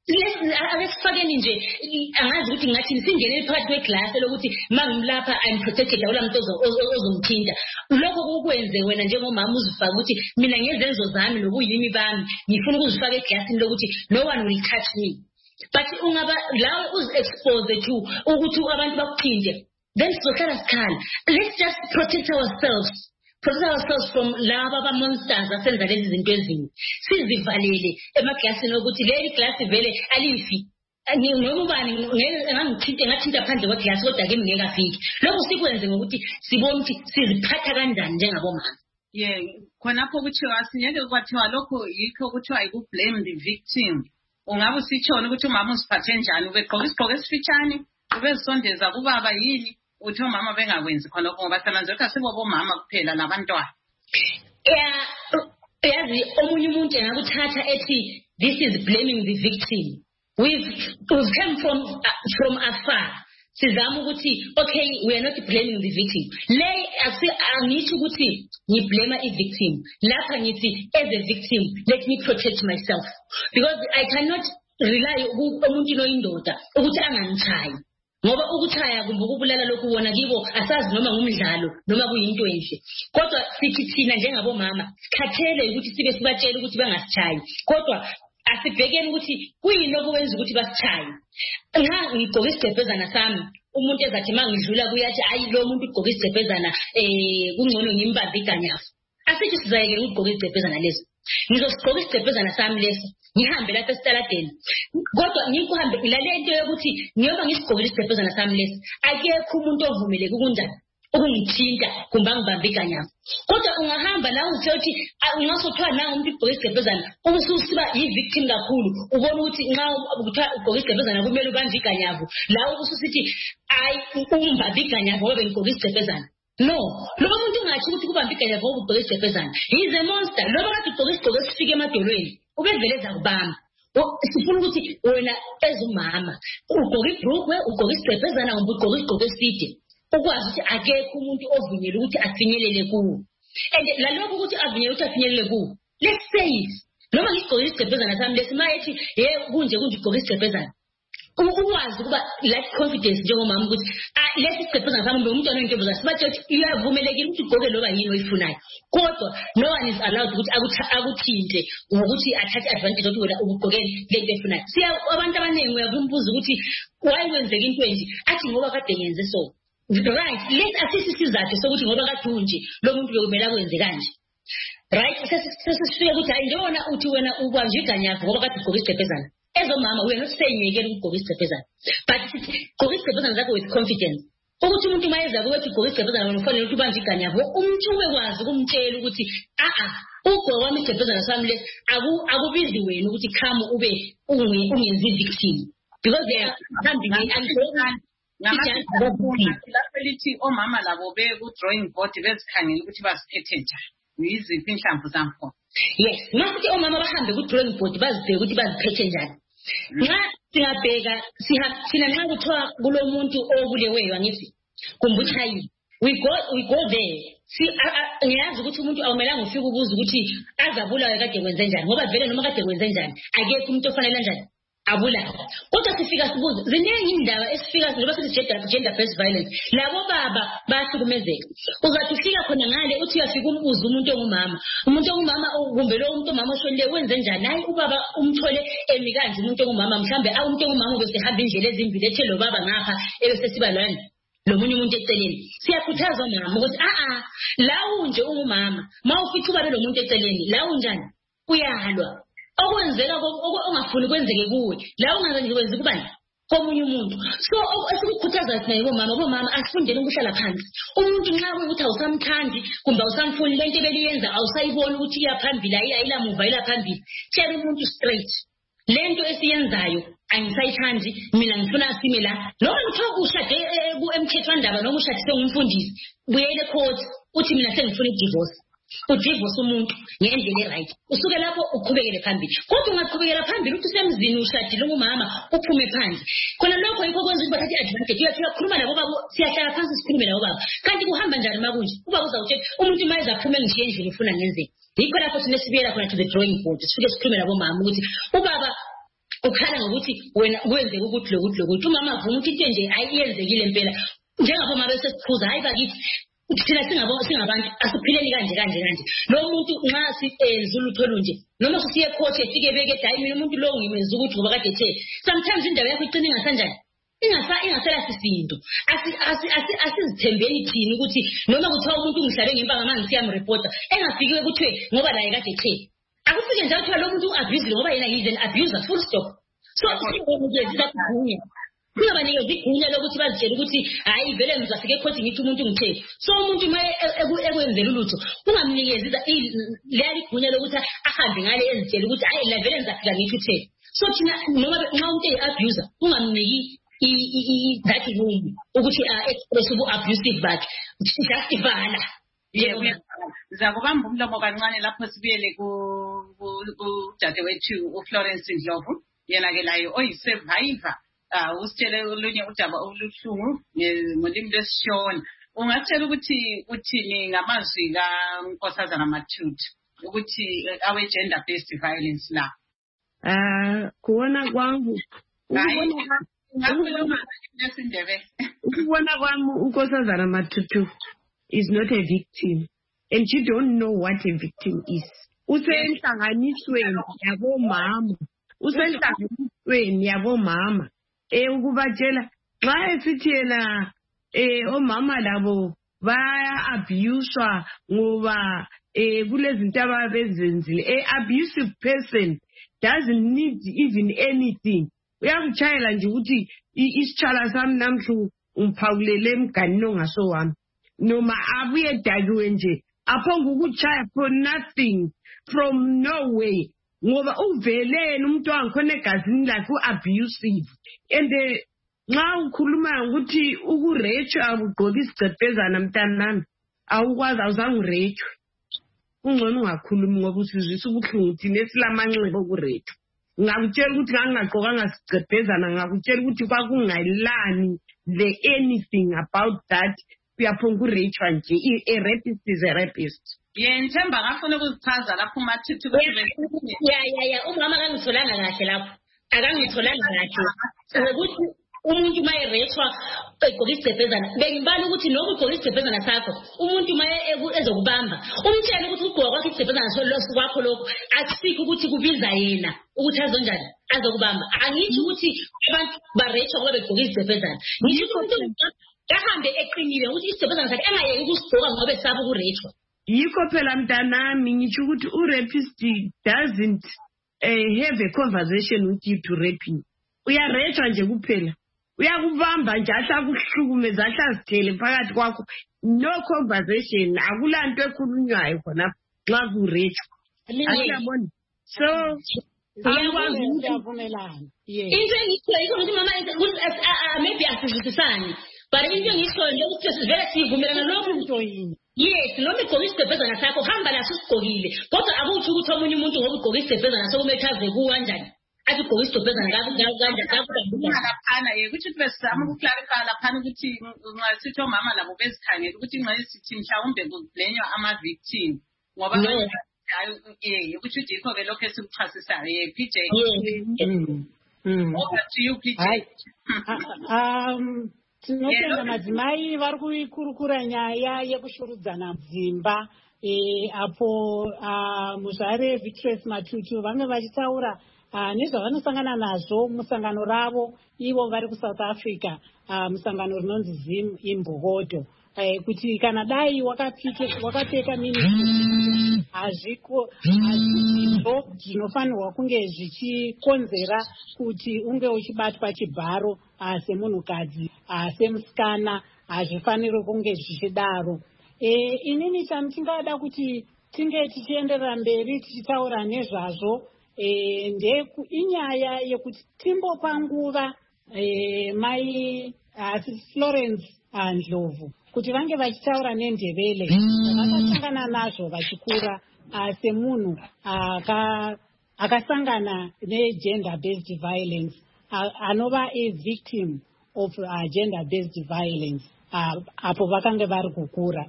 Ake sifakeni nje angazi ukuthi ngathi singene phakathi kweglass lokuthi mangimlapha I'm protected awula muntu ozomthinta. Lokho kukwenze wena njengomama uzifaka ukuthi mina ngezenzo zami nokuyimi bami ngifuna ukuzifaka eglassini lokuthi no one will touch me. But ungaba la uz expose to ukuthi abantu bakuphinde. Then sohlala sikhala. Let's just protect ourselves. Protect ourselves from laba ba monsters asenza lezi zinto ezini. Sizivalele emaglasini ukuthi leli glass vele alifi. Noma ubani ngangithinte ngathinta phandle kweglass kodwa ke ngeke afike. Lokho sikwenze ngokuthi sibone ukuthi siziphatha kanjani njengabomama. Yeah, khonapho kuthiwa sinyeke kwathiwa lokho yikho kuthiwa iku blame the victim. Ungabe usitshona ukuthi umama usiphathe njani ubegqoka isigqoko esifitshane ubezisondeza kubaba yini uthi umama bengakwenzi khonapho ngoba sananzeka sibobomama kuphela nabantwana. Yeah, yazi omunye umuntu engakuthatha ethi this is blaming the victim. We've, we've come from uh, from afar. Sizama ukuthi okay we are not blaming the victim. Le angithi ukuthi ngi blame a victim. Lapha ngithi as a victim let me protect myself because I cannot rely umuntu noyindoda ukuthi angangichayi. Ngoba ukuchaya kumbe ukubulala lokhu wona kibo asazi noma ngumdlalo noma kuyinto enhle. Kodwa sithi thina njengabomama sikhathele ukuthi sibe sibatshela ukuthi bangasitshayi. Kodwa asibhekeni ukuthi kuyini okwenza ukuthi basichaye. Nxa ngigqoka isigcebhezana sami umuntu ezathi mangidlula kuyathi ayi lo muntu ugqoka isigcebhezana eh kungcono ngimbambe iganyafu. Asithi sizayeke ukugqoka isigcebhezana leso. Ngizosigqoka isigcebhezana sami leso ngihambe lapha esitaladeni. Kodwa ngikuhambe ilalento yokuthi ngiyoba ngisigqokile isigcebhezana sami leso akekho umuntu ovumeleke kunjani ukungithinta kumbe ngibambe iganyafu. Kodwa ungahamba la uzothi ungasothiwa nanga umuntu ugqoka isigcebhezana ubususiba yi-victim kakhulu ubona ukuthi nxa ukuthiwa ugqoka isigcebhezana kumele ubambe iganyafu la ubususithi ayi umbambe iganyafu ngoba ngigqoka isigcebhezana. No, loba umuntu ungathi ukuthi kubambe iganyafu ngoba ugqoka isigcebhezana he's a monster. Loba kade ugqoka isigqoko esifika emadolweni ubevele zakubamba. Sifuna ukuthi wena ezumama ugqoka ibhrukwe ugqoka isigcebhezana ngoba ugqoka isigqoko eside ukwazi ukuthi akekho umuntu ovunyelwe ukuthi afinyelele kuwo. And lalokho ukuthi avunyelwe ukuthi afinyelele kuwo. Let's say it. Noma ngigqoka isigcebhezana sami lesimayethi hey kunje kunje ugqoka isigcebhezana. Ukwazi ukuba like confidence njengomama ukuthi ah lesi isigcebhezana sami umuntu onentombazana sibathi uyavumelekile ukuthi ugqoke loba yini oyifunayo. Kodwa no one is allowed ukuthi akuthinte ngokuthi athathe advantage ukuthi wena ugqoke lento efunayo. Siya abantu abaningi uyakumbuza ukuthi why wenzeka into enje athi ngoba kade ngenze so. Right, let's assist isizathu sokuthi ngoba kathunje lo muntu bekumela kwenze kanje. Right, sesifike ukuthi hayi njona uthi wena ubanje iganyafu ngoba kade ugqoka isigcebhezana. Ezo mama we are not saying ngeke ugqoka isigcebhezana. But ugqoka isigcebhezana zakho with confidence. Ukuthi umuntu mayeza ukuthi ugqoka isigcebhezana wena ufanele ukuthi ubanje iganyafu. Umuntu ubekwazi ukumtshela ukuthi a a ugqoka wami isigcebhezana sami lesi akubizi wena ukuthi come ube ungenzi victim. Because they are something and lapho lithi omama labo be ku drawing board bezikhangela ukuthi baziphethe njani yiziphi inhlamvu zakho. Yes, masithi omama bahambe ku drawing board bazibheke ukuthi baziphethe njani. Nxa singabheka sina nxa kuthiwa kulomuntu obuleweyo ngithi kumbuthayini we go we go there. Si ngiyazi ukuthi umuntu awumelanga ufike ubuza ukuthi azabulawe kade kwenze njani ngoba vele noma kade kwenze njani akekho umuntu ofanele njani abula. Kodwa sifika sibuza ziningi indaba esifika ngoba sithi gender based violence labo baba bahlukumezeka. Uzathi ufika khona ngale uthi uyafika umbuza umuntu ongumama umuntu ongumama kumbe lo umuntu omama oshonile wenze njani hayi ubaba umthole emi kanje umuntu ongumama mhlambe awu umuntu ongumama bese hamba indlela ezimbili ethi lo baba ngapha ebese siba lwana lo munye umuntu eceleni. Siyakhuthaza mama ukuthi a a la unje ungumama mawufica uba lo muntu eceleni la unjani uyalwa okwenzeka ongafuni kwenzeke kuwe la ungazenje kwenza kubani komunye umuntu. So esikukhuthaza thina bomama bomama asifundele ukuhlala phansi. Umuntu nxa ukuthi awusamthandi kumbe awusamfuni lento ebeliyenza awusayibona ukuthi iyaphambili ayilamuva ilaphambili tshela umuntu straight lento esiyenzayo angisayithandi mina ngifuna similar noma ngithola ushade emkhethwandaba noma ushadise ngumfundisi buyele court uthi mina sengifuna i-divorce udivorce umuntu ngendlela e-right usuke lapho uqhubekele phambili kodwa ungaqhubekela phambili uthi semzini ushadile ngumama uphume phansi khona lokho yikho kwenza ukuthi bathathe advantage uyakhuluma nabo baba siyahlala phansi sikhulume nabo baba kanti kuhamba njani makunje ubaba uzawutshela umuntu maye zaphume ngishiye endlini ufuna ngenzeni yikho lapho sine sibuyela khona to the drawing board sifike sikhulume nabo mama ukuthi ubaba ukhala ngokuthi wena kwenzeka ukuthi lokuthi lokuthi umama avuma ukuthi into nje ayiyenzekile impela njengabo mama bese siphuza hayi bakithi thina singabo singabantu asiphileni kanje kanje kanje lo muntu nxa siyenza ulutho lunje noma siye court efike beke hayi mina umuntu lo ngimenza ukuthi ngoba kade ethe sometimes indawo yakho iqina ingasanjani ingasa ingasela sisindo asi asi asizithembeni thini ukuthi noma kuthiwa umuntu ngihlabe ngempa ngamanzi siyamreporta engafiki ukuthi ngoba la kade ethe akufike njalo kuthiwa lo muntu abuse ngoba yena is an abuser full stop so ngiyezisa kugunya kuyabanikeza igunya lokuthi bazitshela ukuthi hayi vele ngizafika ecourt ngithi umuntu ngithe so umuntu maye ekwenzela ulutho ungamnikeza leli gunya lokuthi ahambe ngale ezitshela ukuthi hayi la vele ngizafika ngithi uthe so thina noma nxa umuntu eabuser ungamniki that room ukuthi express ubu abusive bakhe justifyana yebo zakubamba umlomo kancane lapho sibiyele ku udadewethu uFlorence Ndlovu yena ke layo oyisurvivor ah usitshele olunye udaba oluhlungu ngolimi lwesishona ungatshela ukuthi uthini ngamazwi kaNkosazana Mathuthu ukuthi awe gender based violence la ah kuona kwangu ukubona kwami uNkosazana Mathuthu is not a victim and you don't know what a victim is usenhlanganisweni yabo mama usenhlanganisweni yabo mama eh ukubatshela xa esithi yena eh omama labo baya abuswa ngoba eh kulezinto ababezenzile a abusive person doesn't need even anything uyakuchayela nje ukuthi isichala sami namhlu umphawulele emganini ongaso wami noma abuye dakiwe nje aphonga ukuchaya for nothing from nowhere ngoba uvelene umuntu wangikhona egazini lakhe uabusive and nxa ukhuluma ukuthi ukurechwa abugqoka isigcebhezana mntanami awukwazi awuzange urechwe ungcono ungakhulumi ngoba usizwisa ubuhlungu thina esilamanxeba okurechwa ngakutshela ukuthi ngangaqokanga sigcebhezana ngakutshela ukuthi kwakungayilani the anything about that uyaphonga urechwa nje a rapist is a rapist yenzemba ngafuna ukuzichaza lapho uMathuthu ya ya ya umama akangitholanga kahle lapho akangitholanga kahle ukuthi umuntu maye rechwa egqoka isigcebhezana bengibala ukuthi noma ugqoka isigcebhezana sakho umuntu maye ezokubamba umtshela ukuthi ugqoka kwakhe isigcebhezana solosu kwakho lokho akusikho ukuthi kubiza yena ukuthi azonjani azokubamba angithi ukuthi abantu barechwa ngoba begqoka isigcebhezana ngithi umuntu kahambe eqinile ukuthi isigcebhezana sakhe engayeki ukusigqoka ngoba esaba ukurechwa yikho phela mntanami ngisho ukuthi urapist doesn't uh, have a conversation with you to rape you uyarechwa nje kuphela uyakubamba nje ahlakuhlukumeza ahlazithele phakathi kwakho no conversation akulanto ekhulunywayo khona xa kurechwa ayabona so siyavumelana into engiyisho yikho ukuthi mama maybe asizwisisani but into engiyisho nje ukuthi sivele sivumelana lokho into yini yes noma igqoka isigcebhezana sakho hamba laso sigqokile kodwa akuthi ukuthi omunye umuntu ngoba ugqoka isigcebhezana sokumethave kukanjani athi ugqoka isigcebhezana kanjani laphana ukuthi besizama ukuclarify laphana ukuthi ngasithi omama labo bezikhangela ukuthi nxa sithi mhlawumbe kulenywa ama-victim ngoba hayi eh ukuthi dikho ke lokho esikuchasisayo ye P J over to you P J um tinotenda madzimai vari kuikurukura nyaya yekushurudzana dzimba apo muzvare Victorious Mathuthu vange vachitaura nezvavanosangana nazvo musangano ravo ivo vari kuSouth Africa musangano rinonzi Zim Imbokodo kuti kana dai wakapfeka mini hazviko hazvizvo zvinofanirwa kunge zvichikonzera kuti unge uchibatwa chibharo semunhukadzi semusikana hazvifaniri kunge zvichidaro inini chani tingada kuti tinge tichienderera mberi tichitaura nezvazvo eh ndeku inyaya yekuti timbopa nguva eh mai asi Florence Ndlovu kuti vange vachitaura nendebele vakasangana nazvo vachikura semunhu aka akasangana ne-gender based violence anova a victim of uh, gender based violence apo vakange vari kukura.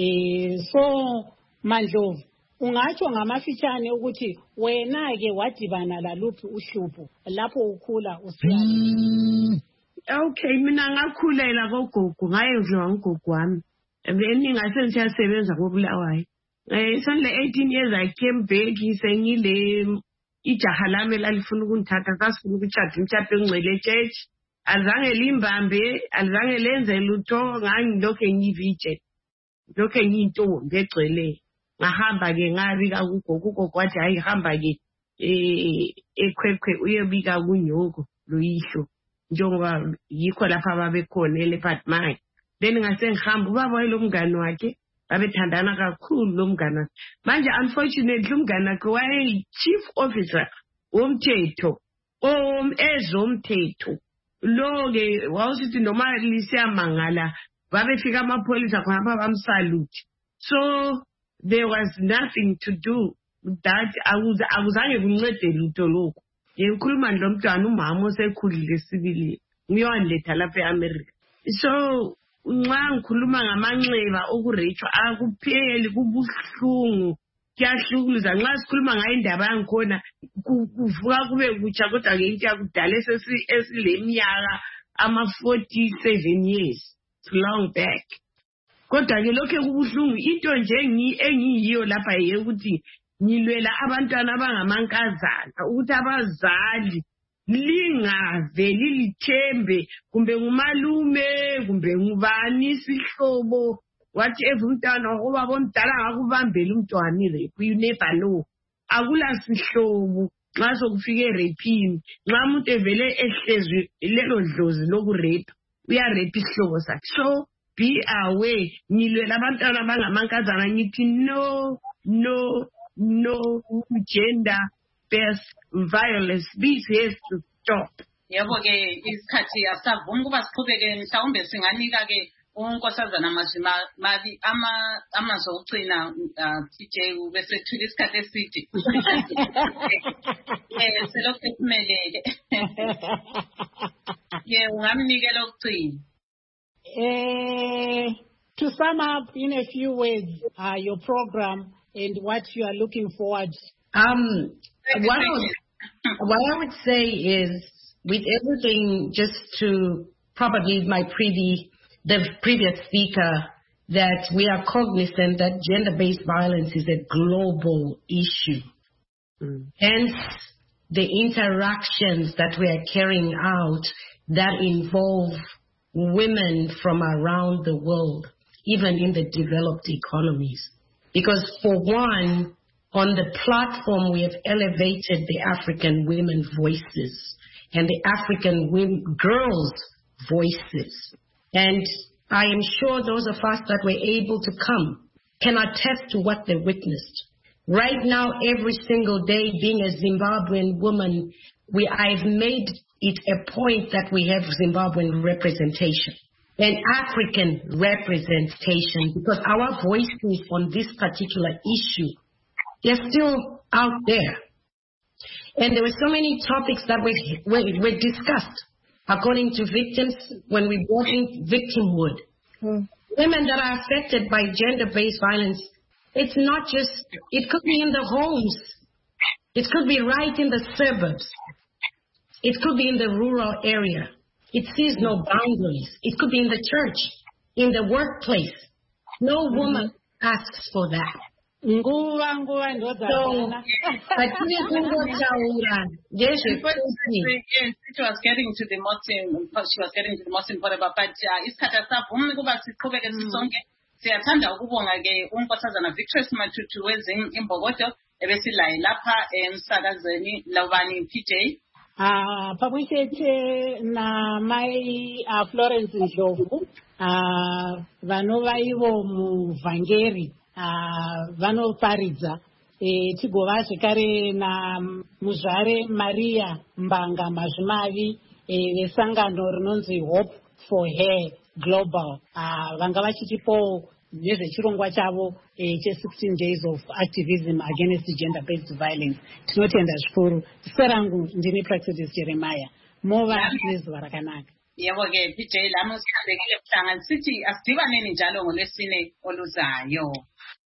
So Mandlovu ungatsho ngamafitshane ukuthi wena ke wadibana laluphi uhlupho lapho ukhula usiyana. Okay, mina ngakhulela kogogo ngayedliwa ngugogo wami. Then ngase ngiyasebenza koBulawayo. Eh so le eighteen years I came back sengile ijaha lami lalifuna ukunithatha kasifuna ukuchapha imchapha engcwele church. Azange limbambe, azange lenze lutho ngangilokho ngivije. Lokho ngiyintombi egcwele. Ngahamba ke ngabika kugogo ugogo wathi hayi hamba ke eh ekhwekhwe uyebika kunyoko loyihlo. Njengoba yikho lapha babekhona eLeopard Mine. Then ngase ngihamba ubaba lo mngani wakhe babethandana kakhulu lo mngani. Manje unfortunately umngani wakhe waye chief officer womthetho om ezomthetho. Lo ke wawusithi noma lisiyamangala babefika amapholisa khona bamsalute. So there was nothing to do with that. Akuzange kuncede lutho lokho. Ngikhuluma nomntwana umama osekhulile sibili ngiyowaletha lapha eAmerica. So nxa ngikhuluma ngamanxeba okurechwa akupheli kubuhlungu kuyahlukuza nxa sikhuluma ngayo indaba yangikhona kuvuka kube kutsha kodwa ke into yakudala esileminyaka ama forty-seven years. It's long back. Kodwa ke lokho kubuhlungu into nje engiyiyo lapha yekuthi ngilwela abantwana abangamankazana ukuthi abazali lingave lilithembe kumbe ngumalume kumbe ngubani sihlobo wathi evumntwana ngoba bomdala ngakubambela umntwana irape. You never know. Akula sihlobo nxa sokufike rapini nxa umuntu evele ehlezwe lelo dlozi lokurape uyarape isihlobo sakhe. So be aware. Ngilwela abantwana abangamankazana ngithi no no no gender based violence. This has to stop. Yebo ke isikhathi asavuma kuba siqhubeke mhlawumbe singanika ke unkosazana mashima mali ama amazocina P J bese thula isikhathi eside. Eh selokho kumeleke. Ye ungamnikela ukucina. Eh to sum up in a few words uh, your program and what you are looking forward. Um, what I, would, what I would say is, with everything, just to probably my previous, the previous speaker, that we are cognizant that gender-based violence is a global issue. Mm. Hence, the interactions that we are carrying out that involve women from around the world, even in the developed economies. Because for one, on the platform we have elevated the African women's voices and the African women, girls' voices. And I am sure those of us that were able to come can attest to what they witnessed. Right now, every single day, being a Zimbabwean woman, we I've made it a point that we have Zimbabwean representation and African representation, because our voices on this particular issue, they're still out there. And there were so many topics that were, were, were discussed according to victims when we brought in victimhood. Hmm. Women that are affected by gender-based violence, it's not just, it could be in the homes. It could be right in the suburbs. It could be in the rural area. It sees no boundaries. It could be in the church, in the workplace. No woman mm-hmm. asks for that. Nguva, nguva, so, but yes, she was getting to the most, she was getting to the most important, but isikhathi asavumi kuba siqhubeke sisonke. Siyathanda ukubonga ke unkosazana Victory Matutu wezing imbokodo ebesilaye lapha emsakazweni lawani P J. Ah, pabwisete na mai uh, Florence Ndlovu, ah uh, vanova ivo muvhangeri, ah uh, vanoparidza e, tigova zvekare namuzvare Maria Mbanga Mazvimavi e, vesangano rinonzi Hope for Her Global. Uh, vanga vachitipo nezvechirongwa chavo e, che sixteen days of activism against gender based violence. Tinotenda zvikuru. Serangu ndini Praxedis Jeremiah. Mova nezuva rakanaka. Yebo ke P J lami usibekile kuhlanga sithi asidibaneni njalo ngolwesine oluzayo.